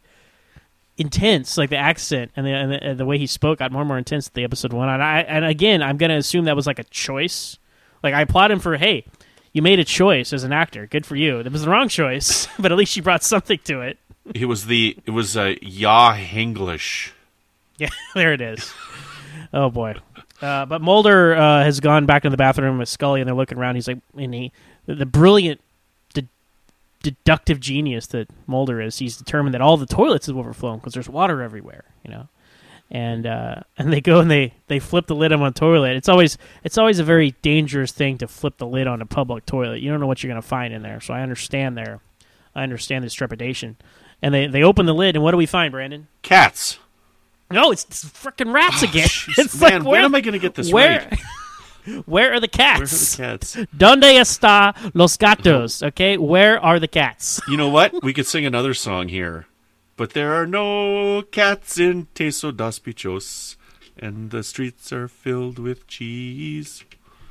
intense. Like the accent and the, and the and the way he spoke got more and more intense as the episode went on. I, and again, I'm gonna assume that was like a choice. Like, I applaud him for, hey, you made a choice as an actor. Good for you. It was the wrong choice, but at least you brought something to it. It was the... It was uh, Yah English. Yeah, there it is. Oh, boy. Uh, but Mulder uh, has gone back into the bathroom with Scully, and they're looking around. He's like, and he, the, the brilliant de- deductive genius that Mulder is, he's determined that all the toilets have overflown because there's water everywhere, you know. And uh, and they go and they, they flip the lid on a toilet. It's always it's always a very dangerous thing to flip the lid on a public toilet. You don't know what you're going to find in there. So I understand their I understand this trepidation. And they, they open the lid, and what do we find, Brandon? Cats. No, it's, it's freaking rats Oh, again. jeez. It's Man, like, when am I going to get this where, right? Where are the Where are cats? the cats? Donde está los gatos? Okay, where are the cats? You know what? We could sing another song here. But there are no cats in Teso das Pichos, and the streets are filled with cheese.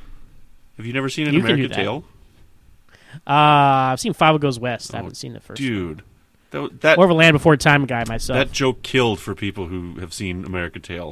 Have you never seen An You can do American that. Tail? Uh, I've seen Five Goes West. I Oh, haven't seen the first. Dude. That, that, More of a Land Before Time guy myself. that joke killed for people who have seen American Tail.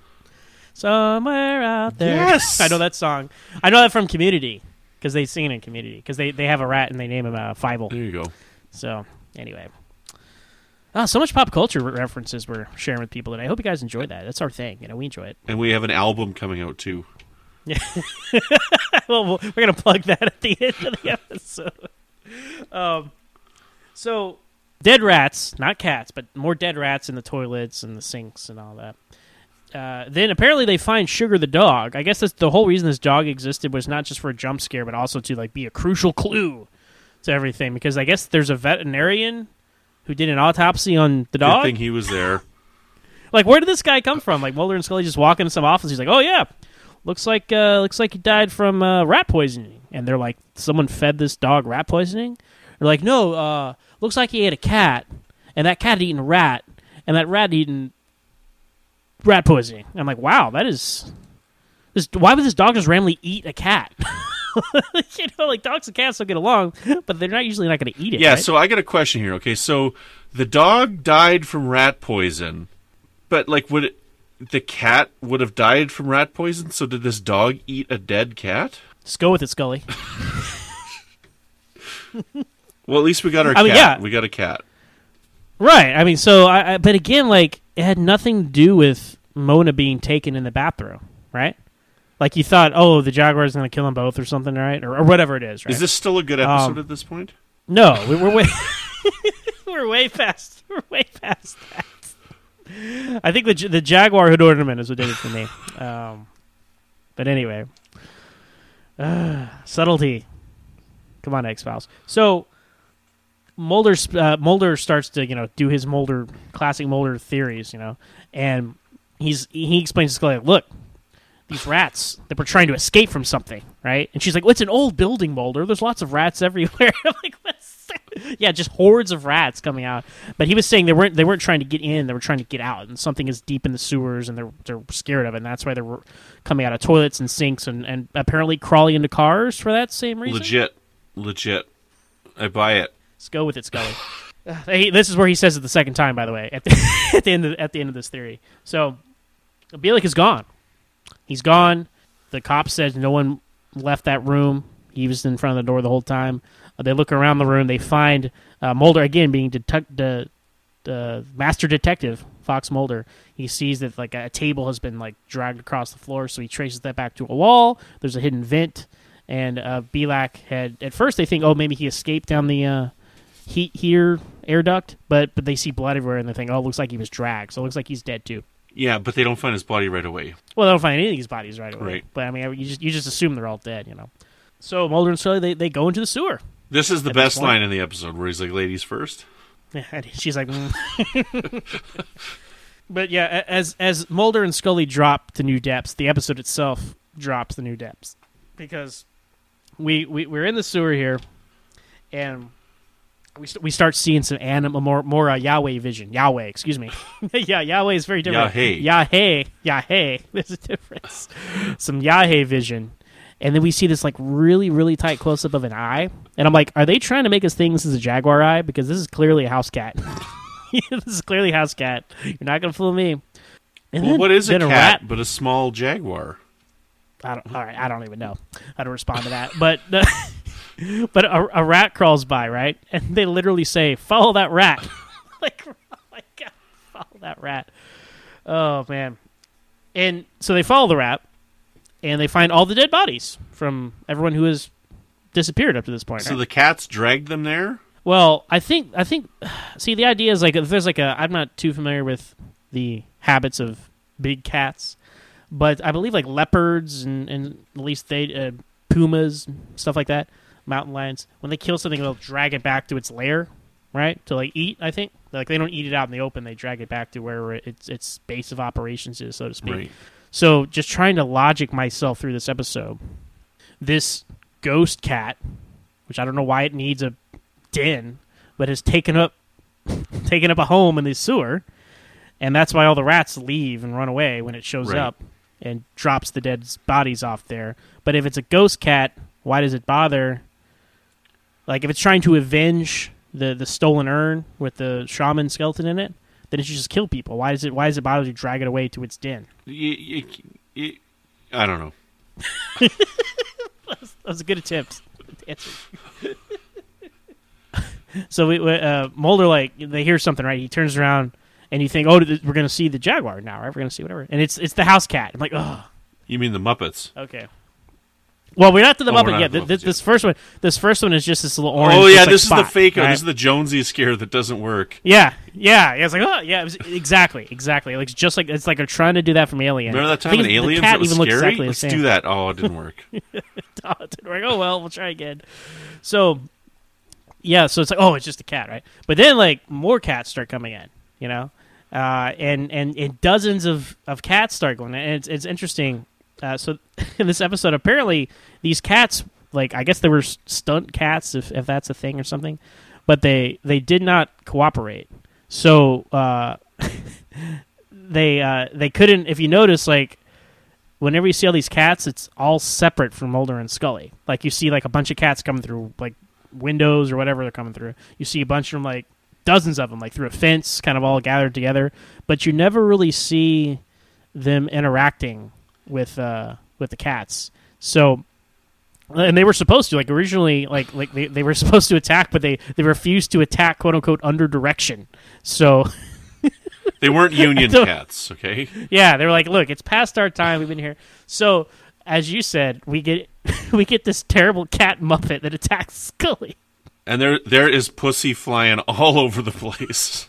Somewhere out there. Yes! I know that song. I know that from Community because they sing it in Community because they, they have a rat and they name him uh, Fievel. There you go. So, anyway. Oh, so much pop culture references we're sharing with people today. I hope you guys enjoyed that. That's our thing. You know, we enjoy it. And we have an album coming out, too. Yeah. well, we'll- we're going to plug that at the end of the episode. Um, so, dead rats, not cats, but more dead rats in the toilets and the sinks and all that. Uh, then apparently they find Sugar the dog. I guess that's the whole reason this dog existed was not just for a jump scare, but also to like be a crucial clue to everything. Because I guess there's a veterinarian who did an autopsy on the dog. Good thing he was there. Like, where did this guy come from? Like, Mulder and Scully just walk into some office. He's like, "Oh yeah, looks like uh, looks like he died from uh, rat poisoning." And they're like, "Someone fed this dog rat poisoning?" They're like, "No, uh, looks like he ate a cat, and that cat had eaten a rat, and that rat had eaten rat poisoning." I'm like, "Wow, that is this. Why would this dog just randomly eat a cat?" You know, like dogs and cats don't get along, but they're not usually not going to eat it. Yeah, right? so I got a question here. Okay, so the dog died from rat poison, but like, would it, the cat would have died from rat poison? So did this dog eat a dead cat? Just go with it, Scully. Well, at least we got our I cat. mean, yeah. We got a cat. Right. I mean, so, I, I, but again, like, it had nothing to do with Mona being taken in the bathroom, right? Like, you thought, oh, the Jaguar's going to kill them both or something, right? Or, or whatever it is, right? Is this still a good episode Um, at this point? No, we, we're way, we're way past, we're way past that. I think the the Jaguar Hood Ornament is what did it for me. Um, but anyway, uh, subtlety. Come on, X-Files. So Mulder uh, Mulder starts to you know do his Mulder classic Mulder theories, you know, and he's he explains to Scully, look, these rats that were trying to escape from something, right? And she's like, well, it's an old building, Mulder. There's lots of rats everywhere. I'm like, what's that? Yeah, just hordes of rats coming out. But he was saying they weren't they weren't trying to get in, they were trying to get out. And something is deep in the sewers, and they're they're scared of it. And that's why they're coming out of toilets and sinks and, and apparently crawling into cars for that same reason. Legit. Legit. I buy it. Let's go with it, Scully. Uh, he, this is where he says it the second time, by the way, at the, at the end of at the end of this theory. So Bielik is gone. He's gone. The cop says no one left that room. He was in front of the door the whole time. Uh, they look around the room. They find uh, Mulder again being detect- the the master detective, Fox Mulder. He sees that like a table has been like dragged across the floor, so he traces that back to a wall. There's a hidden vent, and uh, Belak had at first they think, oh, maybe he escaped down the uh, heat here air duct, but but they see blood everywhere, and they think, oh, it looks like he was dragged, so it looks like he's dead too. Yeah, but they don't find his body right away. Well, they don't find any of these bodies right away. Right. But I mean, you just you just assume they're all dead, you know. So Mulder and Scully they, they go into the sewer. This is the At best this point. line in the episode where he's like, ladies first. Yeah, and she's like, mm. But yeah, a- as as Mulder and Scully drop to new depths, the episode itself drops to new depths because we we we're in the sewer here, and we st- we start seeing some animal more more uh, Yahweh vision. Yahweh, excuse me. Yeah, Yahweh is very different. Yahweh. Yahweh, Yahweh. There's a difference. Some Yahweh vision. And then we see this like really, really tight close up of an eye, and I'm like, are they trying to make us think this is a jaguar eye? Because this is clearly a house cat. This is clearly a house cat. You're not gonna fool me. And Well, then- what is a then cat rat- but a small jaguar? I don't. All right, I don't even know how to respond to that. But but a, a rat crawls by, right? And they literally say, "Follow that rat." Like, oh my god, follow that rat. Oh man. And so they follow the rat. And they find all the dead bodies from everyone who has disappeared up to this point. So right? the cats dragged them there? Well, I think I think. See, the idea is like if there's like a. I'm not too familiar with the habits of big cats, but I believe like leopards and, and at least they uh, pumas stuff like that, mountain lions. When they kill something, they'll drag it back to its lair, right? To like eat. I think like they don't eat it out in the open. They drag it back to where its its base of operations is, so to speak. Right. So just trying to logic myself through this episode, this ghost cat, which I don't know why it needs a den, but has taken up taken up a home in the sewer, and that's why all the rats leave and run away when it shows Right. up and drops the dead bodies off there. But if it's a ghost cat, why does it bother? Like if it's trying to avenge the, the stolen urn with the shaman skeleton in it, then it should just kill people. Why does it why does it bother to drag it away to its den? Y- y- y- I don't know. That was a good attempt. Answer. So we, we, uh, Mulder, like, they hear something, right? He turns around, and you think, oh, we're going to see the jaguar now, right? We're going to see whatever. And it's it's the house cat. I'm like, oh, You mean the Muppets? okay. Well, we're not to the Oh, we're Muppet not yet. at the This, Muppets this first one, this first one is just this little orange. Oh, yeah, looks like this is spot, the fake. right? This is the Jonesy scare that doesn't work. Yeah, yeah, yeah. It's like, oh, yeah, it was, exactly, exactly. It looks just like it's like they're trying to do that from Alien. Remember that I time think in it's- Aliens the cat that was even looks scary? exactly the Let's same. do that. Oh, it didn't work. Oh, it didn't work. Oh well, we'll try again. So, yeah, so it's like, oh, it's just a cat, right? But then, like, more cats start coming in, you know, uh, and, and and dozens of, of cats start going in. And it's it's interesting. Uh, so in this episode, apparently these cats, like, I guess they were stunt cats, if if that's a thing or something, but they they did not cooperate. So uh, they uh, they couldn't. If you notice, like, whenever you see all these cats, it's all separate from Mulder and Scully. Like, you see, like, a bunch of cats coming through, like, windows or whatever they're coming through. You see a bunch of them, like, dozens of them, like, through a fence, kind of all gathered together. But you never really see them interacting with uh, with the cats. So And they were supposed to, like originally, like like they, they were supposed to attack, but they, they refused to attack, quote unquote, under direction. So they weren't union cats, okay? Yeah, they were like, look, it's past our time. We've been here. So as you said, we get we get this terrible cat Muppet that attacks Scully, and there there is pussy flying all over the place.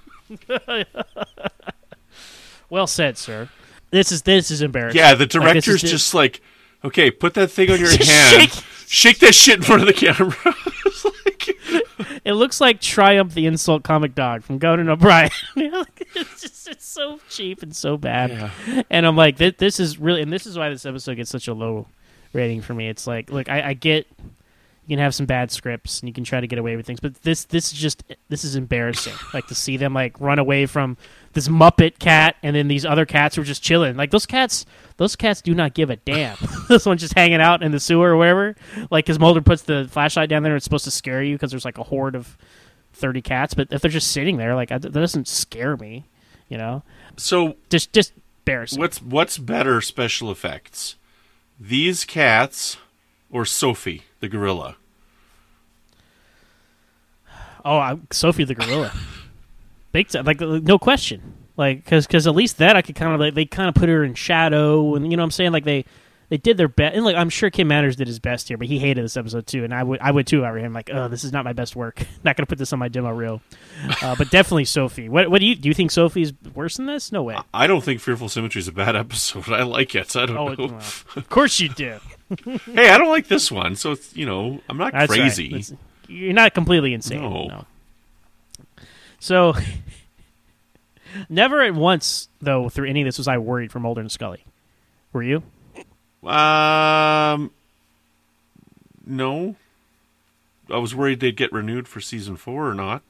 Well said, sir. This is this is embarrassing. Yeah, the director's like, just like, okay, put that thing on your hand, shake. shake that shit in front of the camera. Like, it looks like Triumph the Insult Comic Dog from Conan O'Brien. It's just it's so cheap and so bad. Yeah. And I'm like, this, this is really, and this is why this episode gets such a low rating for me. It's like, look, I, I get you can have some bad scripts and you can try to get away with things, but this this is just this is embarrassing. Like to see them like run away from this Muppet cat and then these other cats who are just chilling. Like those cats, those cats do not give a damn. This one's just hanging out in the sewer or wherever. Like because Mulder puts the flashlight down there, and it's supposed to scare you because there's like a horde of thirty cats. But if they're just sitting there, like that doesn't scare me. You know. So just just embarrassing. What's what's better special effects? These cats or Sophie the gorilla? Oh, I, Sophie the gorilla, big time. Like no question. Like because because at least that I could kind of like they kind of put her in shadow, and you know what I'm saying, like they they did their best. And like I'm sure Kim Manners did his best here, but he hated this episode too, and I would I would too. Over him, like oh, this is not my best work. Not gonna put this on my demo reel. Uh, but definitely Sophie. What what do you do? You think Sophie's worse than this? No way. I don't think Fearful Symmetry is a bad episode. I like it. I don't oh, know. Well, of course you do. Hey, I don't like this one, so it's you know I'm not That's crazy. Right. You're not completely insane. No. no. So, never at once, though, through any of this was I worried for Mulder and Scully. Were you? Um, no. I was worried they'd get renewed for season four or not.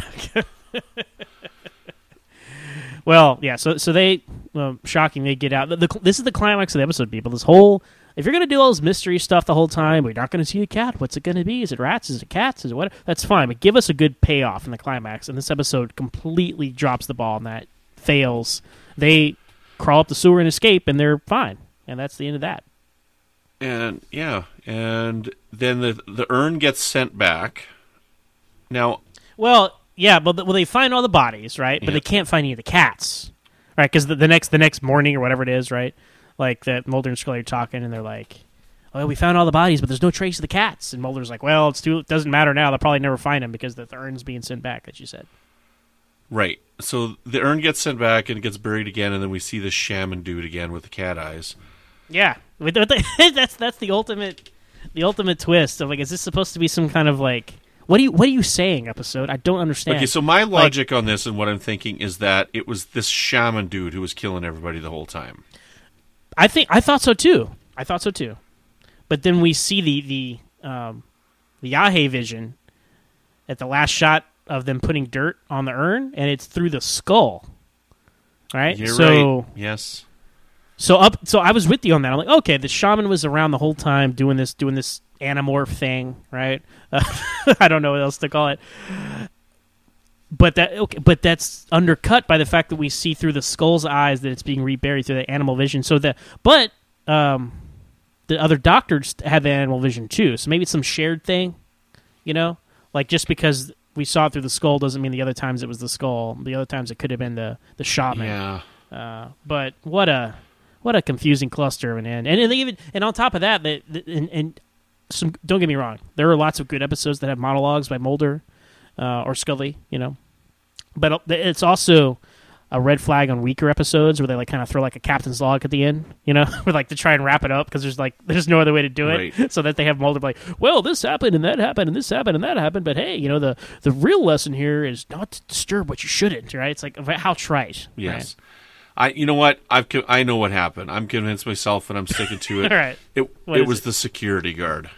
Well, yeah, so so they, um, shocking, they get out. The, the, this is the climax of the episode, people. This whole, if you're going to do all this mystery stuff the whole time, we're not going to see a cat. What's it going to be? Is it rats? Is it cats? Is it what? That's fine, but give us a good payoff in the climax. And this episode completely drops the ball on that, fails. They crawl up the sewer and escape, and they're fine. And that's the end of that. And, yeah, and then the the urn gets sent back. Now... Well... Yeah, but well, they find all the bodies, right? But yeah. they can't find any of the cats, right? Because the, the next the next morning or whatever it is, right? Like that Mulder and Scully are talking, and they're like, "Oh, we found all the bodies, but there's no trace of the cats." And Mulder's like, "Well, it's too. It doesn't matter now. They'll probably never find them because the, the urn's being sent back." That you said, right? So the urn gets sent back and it gets buried again, and then we see the shaman dude again with the cat eyes. Yeah, that's that's the ultimate the ultimate twist of like, is this supposed to be some kind of like? What are you What are you saying, episode? I don't understand. Okay, so my logic like, on this and what I'm thinking is that it was this shaman dude who was killing everybody the whole time. I think I thought so too. I thought so too. But then we see the the um, the Yahe vision at the last shot of them putting dirt on the urn, and it's through the skull. Right? You're so, right. Yes. So up. So I was with you on that. I'm like, okay, the shaman was around the whole time doing this, doing this anamorph thing, right? Uh, I don't know what else to call it. But that, okay, but that's undercut by the fact that we see through the skull's eyes that it's being reburied through the animal vision. So that, but um, the other doctors had the animal vision too. So maybe it's some shared thing, you know, like just because we saw it through the skull doesn't mean the other times it was the skull. The other times it could have been the the shaman. Yeah. Uh, but what a what a confusing cluster of an end. And, and even and on top of that, that and, and some don't get me wrong, there are lots of good episodes that have monologues by Mulder uh, or Scully, you know. But it's also a red flag on weaker episodes where they like kind of throw like a captain's log at the end, you know, or like to try and wrap it up because there's like there's no other way to do it, right. So that they have Mulder like, well, this happened and that happened and this happened and that happened, but hey, you know, the the real lesson here is not to disturb what you shouldn't, right? It's like how trite. Yes. Right? I you know what I've I know what happened. I'm convinced myself and I'm sticking to it. All right. It what it was it? the security guard.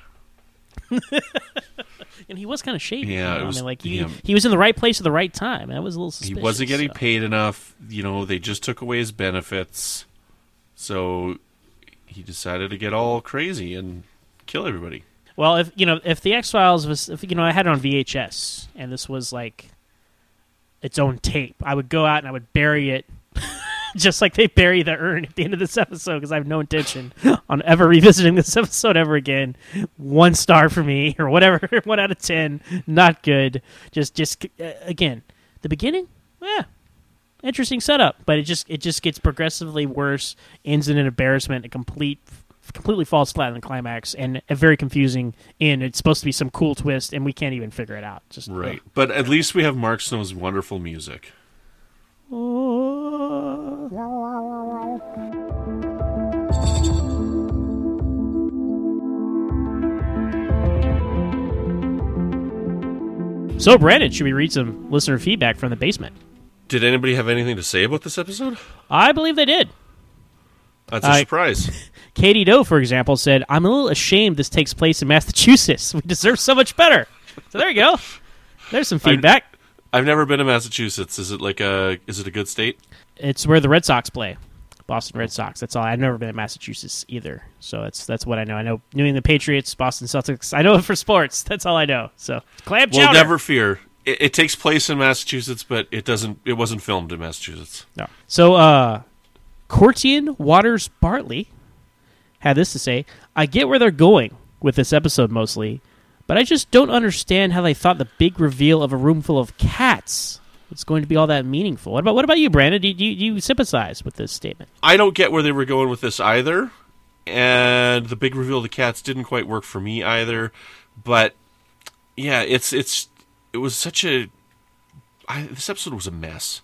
And he was kind of shady. Yeah, you know? it was, I mean, like he, yeah. he was in the right place at the right time. And that was a little suspicious. He wasn't getting so. paid enough. You know, they just took away his benefits. So he decided to get all crazy and kill everybody. Well, if you know, if the X-Files was, if you know, I had it on V H S, and this was like its own tape, I would go out and I would bury it Just like they bury the urn at the end of this episode, because I have no intention on ever revisiting this episode ever again. One star for me, or whatever, one out of ten. Not good. Just, just uh, again, the beginning, yeah, interesting setup, but it just, it just gets progressively worse. Ends in an embarrassment, a complete, completely falls flat in the climax, and a very confusing end. It's supposed to be some cool twist, and we can't even figure it out. Just right, ugh. But at least we have Mark Snow's wonderful music. So, Brandon, should we read some listener feedback from the basement? Did anybody have anything to say about this episode? I believe they did. That's a uh, surprise. Katie Doe, for example, said, I'm a little ashamed this takes place in Massachusetts. We deserve so much better. So there you go. There's some feedback. I've, I've never been to Massachusetts. Is it like a is it a good state? It's where the Red Sox play. Boston Red Sox. That's all. I've never been to Massachusetts either. So that's that's what I know. I know New England Patriots, Boston Celtics. I know it for sports. That's all I know. So clam chowder. Well, never fear. It, it takes place in Massachusetts, but it doesn't. It wasn't filmed in Massachusetts. No. So, uh, Courtian Waters Bartley had this to say: I get where they're going with this episode mostly, but I just don't understand how they thought the big reveal of a room full of cats was going to be all that meaningful. What about what about you, Brandon? Do you, do you, do you sympathize with this statement? I don't get where they were going with this either, and the big reveal of the cats didn't quite work for me either. But yeah, it's it's it was such a I, this episode was a mess.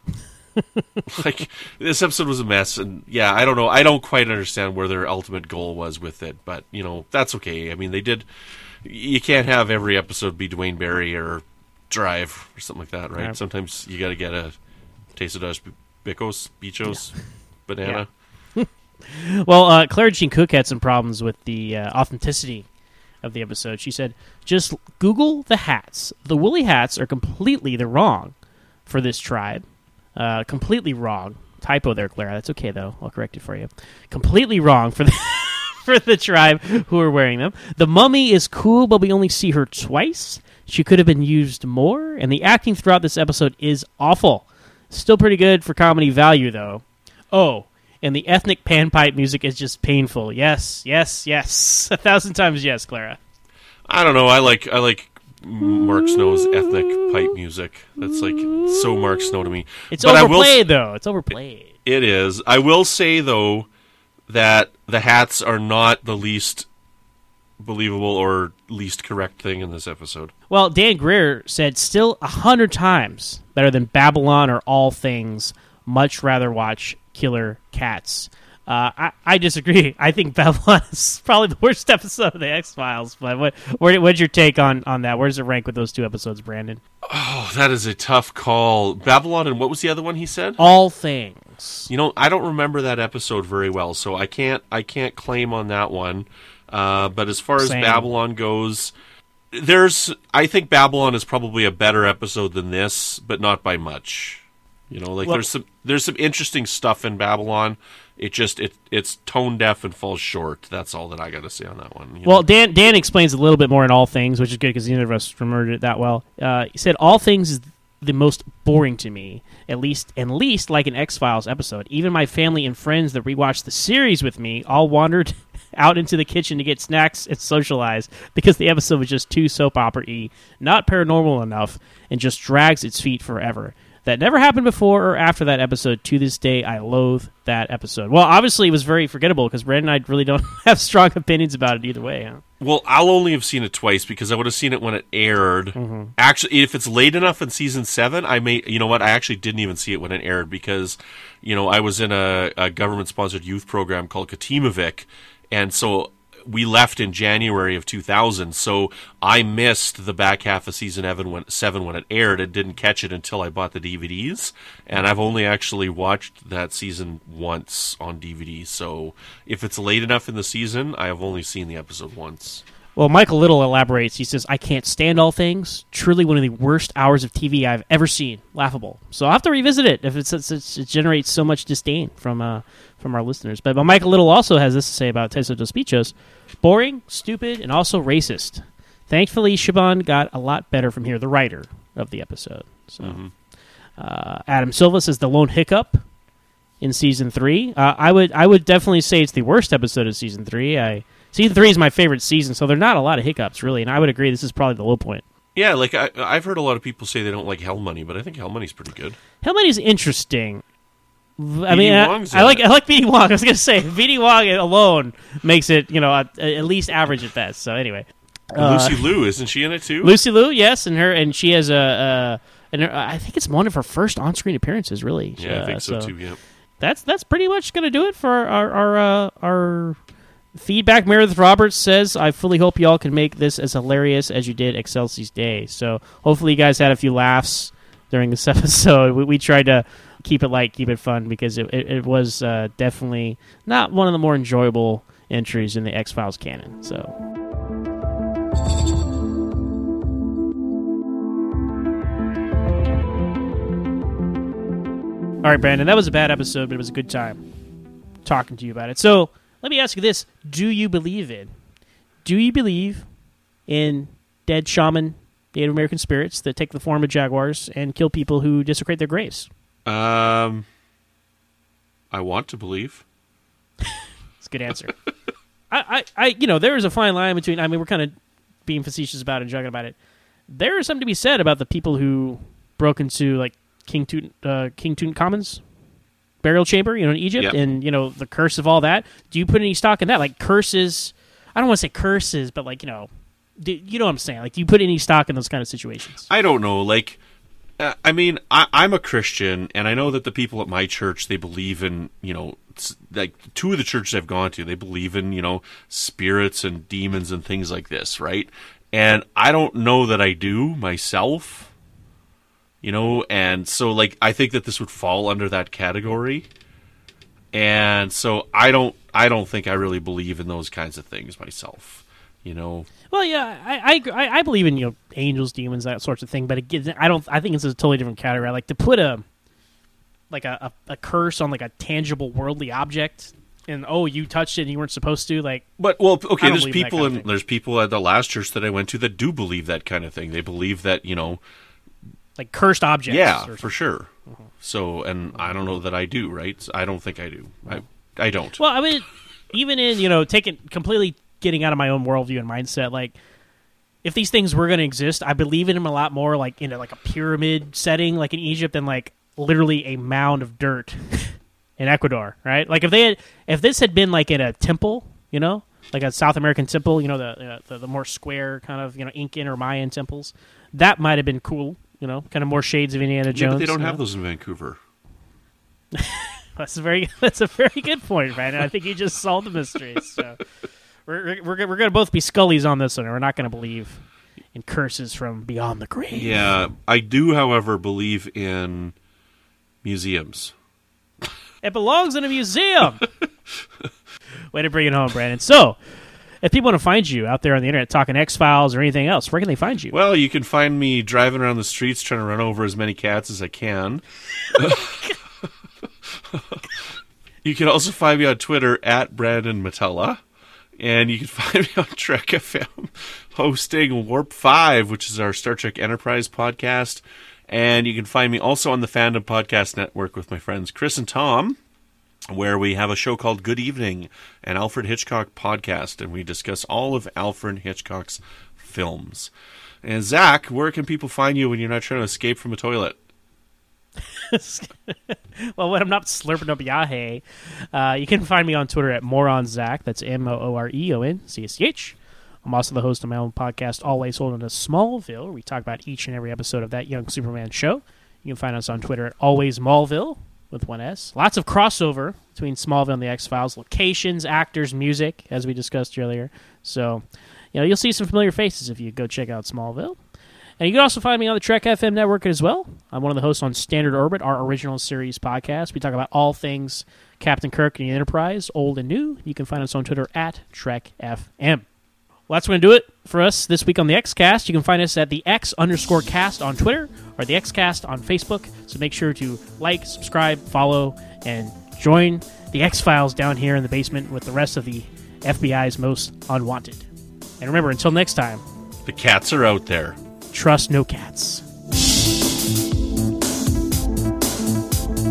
Like, this episode was a mess, and yeah, I don't know. I don't quite understand where their ultimate goal was with it, but you know, that's okay. I mean, they did. You can't have every episode be Dwayne Barry or Drive or something like that, right? Yeah. Sometimes you got to get a taste of Dos Bicos, Bichos, yeah. Banana. Yeah. Well, uh, Clara Jean Cook had some problems with the uh, authenticity of the episode. She said, just Google the hats. The woolly hats are completely the wrong for this tribe. Uh, completely wrong. Typo there, Clara. That's okay, though. I'll correct it for you. Completely wrong for the for the tribe who are wearing them. The mummy is cool, but we only see her twice. She could have been used more, and the acting throughout this episode is awful. Still pretty good for comedy value, though. Oh, and the ethnic panpipe music is just painful. Yes, yes, yes. A thousand times yes, Clara. I don't know. I like I like Mark Snow's ethnic pipe music. That's like so Mark Snow to me. It's but overplayed, I will, though. It's overplayed. It is. I will say, though, that the hats are not the least believable or least correct thing in this episode. Well, Dan Greer said, still a hundred times better than Babylon or All Things. Much rather watch Killer Cats. Uh, I, I disagree. I think Babylon is probably the worst episode of the X-Files. But what, what what's your take on, on that? Where does it rank with those two episodes, Brandon? Oh, that is a tough call. Babylon, and what was the other one he said? All Things. You know, I don't remember that episode very well, so I can't I can't claim on that one. Uh, but as far Same. as Babylon goes, there's I think Babylon is probably a better episode than this, but not by much. You know, like well, there's some there's some interesting stuff in Babylon. It just it it's tone deaf and falls short. That's all that I got to say on that one. You well, know? Dan Dan explains a little bit more in All Things, which is good because neither of us remembered it that well. Uh, he said All Things is the most boring to me, at least and least like an X-Files episode. Even my family and friends that rewatched the series with me all wandered out into the kitchen to get snacks and socialize because the episode was just too soap opera-y, not paranormal enough, and just drags its feet forever. That never happened before or after that episode. To this day, I loathe that episode. Well, obviously, it was very forgettable because Brandon and I really don't have strong opinions about it either way. Huh? Well, I'll only have seen it twice because I would have seen it when it aired. Mm-hmm. Actually, if it's late enough in season seven, I may. You know what? I actually didn't even see it when it aired because, you know, I was in a, a government-sponsored youth program called Katimovik, and so we left in January of two thousand, so I missed the back half of season seven when it aired and didn't catch it until I bought the D V Ds, and I've only actually watched that season once on D V D, so if it's late enough in the season, I have only seen the episode once. Well, Michael Little elaborates. He says, I can't stand All Things. Truly one of the worst hours of T V I've ever seen. Laughable. So I'll have to revisit it if it's, it's, it's, it generates so much disdain from uh, from our listeners. But, but Michael Little also has this to say about Teso dos Bichos. Boring, stupid, and also racist. Thankfully, Shaban got a lot better from here, the writer of the episode. So, mm-hmm. uh, Adam Silva says the lone hiccup in season three. Uh, I would I would definitely say it's the worst episode of season three. I season three is my favorite season, so there are not a lot of hiccups really, and I would agree this is probably the low point. Yeah, like I, I've heard a lot of people say they don't like Hell Money, but I think Hell Money's pretty good. Hell Money's interesting. I B D mean, I, Wong's I in like it. I like B D Wong. I was gonna say B D Wong alone makes it, you know, at, at least average at best. So anyway, And Lucy Liu, isn't she in it too? Lucy Liu, yes, and her and she has a, a and her, I think it's one of her first on-screen appearances. Really, Yeah, I think Uh, so, too. Yeah, that's that's pretty much gonna do it for our our uh, our feedback. Meredith Roberts says, "I fully hope you all can make this as hilarious as you did Excelsi's Day." So hopefully you guys had a few laughs during this episode. We, we tried to keep it light, keep it fun, because it, it, it was uh, definitely not one of the more enjoyable entries in the X-Files canon. So, all right, Brandon, that was a bad episode, but it was a good time talking to you about it. So let me ask you this. Do you believe in, do you believe in dead shaman Native American spirits that take the form of jaguars and kill people who desecrate their graves? Um, I want to believe. It's a good answer. I, I, I, you know, there is a fine line between. I mean, we're kind of being facetious about it and joking about it. There is something to be said about the people who broke into like King Tut, uh, King Tutankhamun's burial chamber, you know, in Egypt, Yep. and you know the curse of all that. Do you put any stock in that? Like curses? I don't want to say curses, but like you know, do, you know what I'm saying? Like, do you put any stock in those kind of situations? I don't know. Like, uh, I mean, I, I'm a Christian, and I know that the people at my church, they believe in, you know, s- like two of the churches I've gone to, they believe in, you know, spirits and demons and things like this, right? And I don't know that I do myself, you know, and so, like, I think that this would fall under that category. And so I don't, I don't think I really believe in those kinds of things myself, you know. Well, yeah, I, I, I believe in, you know, angels, demons, that sorts of thing. But again, I don't. I think it's a totally different category. Like to put a like a, a, a curse on like a tangible worldly object, and oh, you touched it and you weren't supposed to. Like, but well, I okay. don't There's believe in that people kind of in thing. there's people at the last church that I went to that do believe that kind of thing. They believe that, you know, like cursed objects. yeah, or for sure. So, and I don't know that I do. Right? I don't think I do. I I don't. Well, I mean, even in, you know, taking completely getting out of my own worldview and mindset, like if these things were going to exist, I believe in them a lot more, like in a, like a pyramid setting, like in Egypt, than like literally a mound of dirt in Ecuador, right? Like if they had, if this had been like in a temple, you know, like a South American temple, you know, the uh, the, the more square kind of, you know, Incan or Mayan temples, that might have been cool, you know, kind of more shades of Indiana Jones. Yeah, but they don't you have know? those in Vancouver. That's a very that's a very good point, Brandon. I think you just solved the mystery. So we're we're we're going to both be Scullys on this one, and we're not going to believe in curses from beyond the grave. Yeah, I do, however, believe in museums. It belongs in a museum. Way to bring it home, Brandon. So, if people want to find you out there on the internet talking X-Files or anything else, where can they find you? Well, you can find me driving around the streets trying to run over as many cats as I can. You can also find me on Twitter at Brandon Matella. And you can find me on Trek F M hosting Warp five, which is our Star Trek Enterprise podcast. And you can find me also on the Fandom Podcast Network with my friends Chris and Tom, where we have a show called Good Evening, an Alfred Hitchcock podcast, and we discuss all of Alfred Hitchcock's films. And Zach, where can people find you when you're not trying to escape from a toilet? Well, when I'm not slurping up Yahoo, uh, you can find me on Twitter at MoronZach. That's M O O R E O N C A C H. I'm also the host of my own podcast, Always Holding to Smallville, where we talk about each and every episode of that Young Superman show. You can find us on Twitter at Always Smallville with one S. Lots of crossover between Smallville and the X-Files, locations, actors, music, as we discussed earlier. So, you know, you'll see some familiar faces if you go check out Smallville. And you can also find me on the Trek F M network as well. I'm one of the hosts on Standard Orbit, our original series podcast. We talk about all things Captain Kirk and the Enterprise, old and new. You can find us on Twitter at Trek F M. Well, that's going to do it for us this week on the X-Cast. You can find us at the X underscore cast on Twitter or the X-Cast on Facebook. So make sure to like, subscribe, follow, and join the X-Files down here in the basement with the rest of the F B I's most unwanted. And remember, until next time, The cats are out there. trust no cats.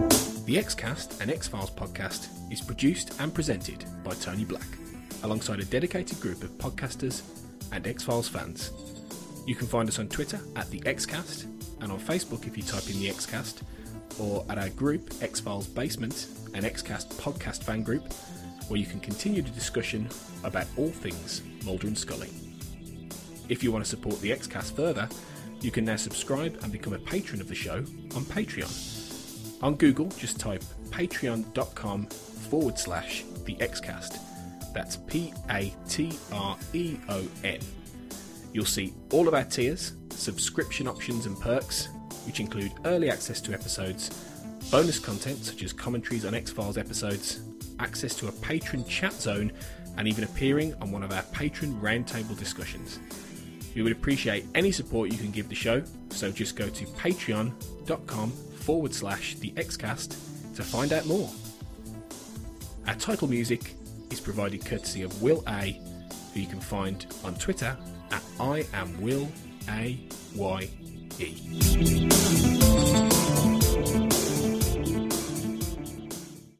The Xcast, an X-Files podcast, is produced and presented by Tony Black, alongside a dedicated group of podcasters and X-Files fans. You can find us on Twitter at The Xcast, and on Facebook if you type in The Xcast, or at our group X-Files Basement, an Xcast podcast fan group, where you can continue the discussion about all things Mulder and Scully. If you want to support The Xcast further, you can now subscribe and become a patron of the show on Patreon. On Google, just type patreon.com forward slash The Xcast. That's P A T R E O N. You'll see all of our tiers, subscription options and perks, which include early access to episodes, bonus content such as commentaries on X-Files episodes, access to a patron chat zone, and even appearing on one of our patron roundtable discussions. We would appreciate any support you can give the show, so just go to patreon.com forward slash the Xcast to find out more. Our title music is provided courtesy of Will A, who you can find on Twitter at I am Will A Y E.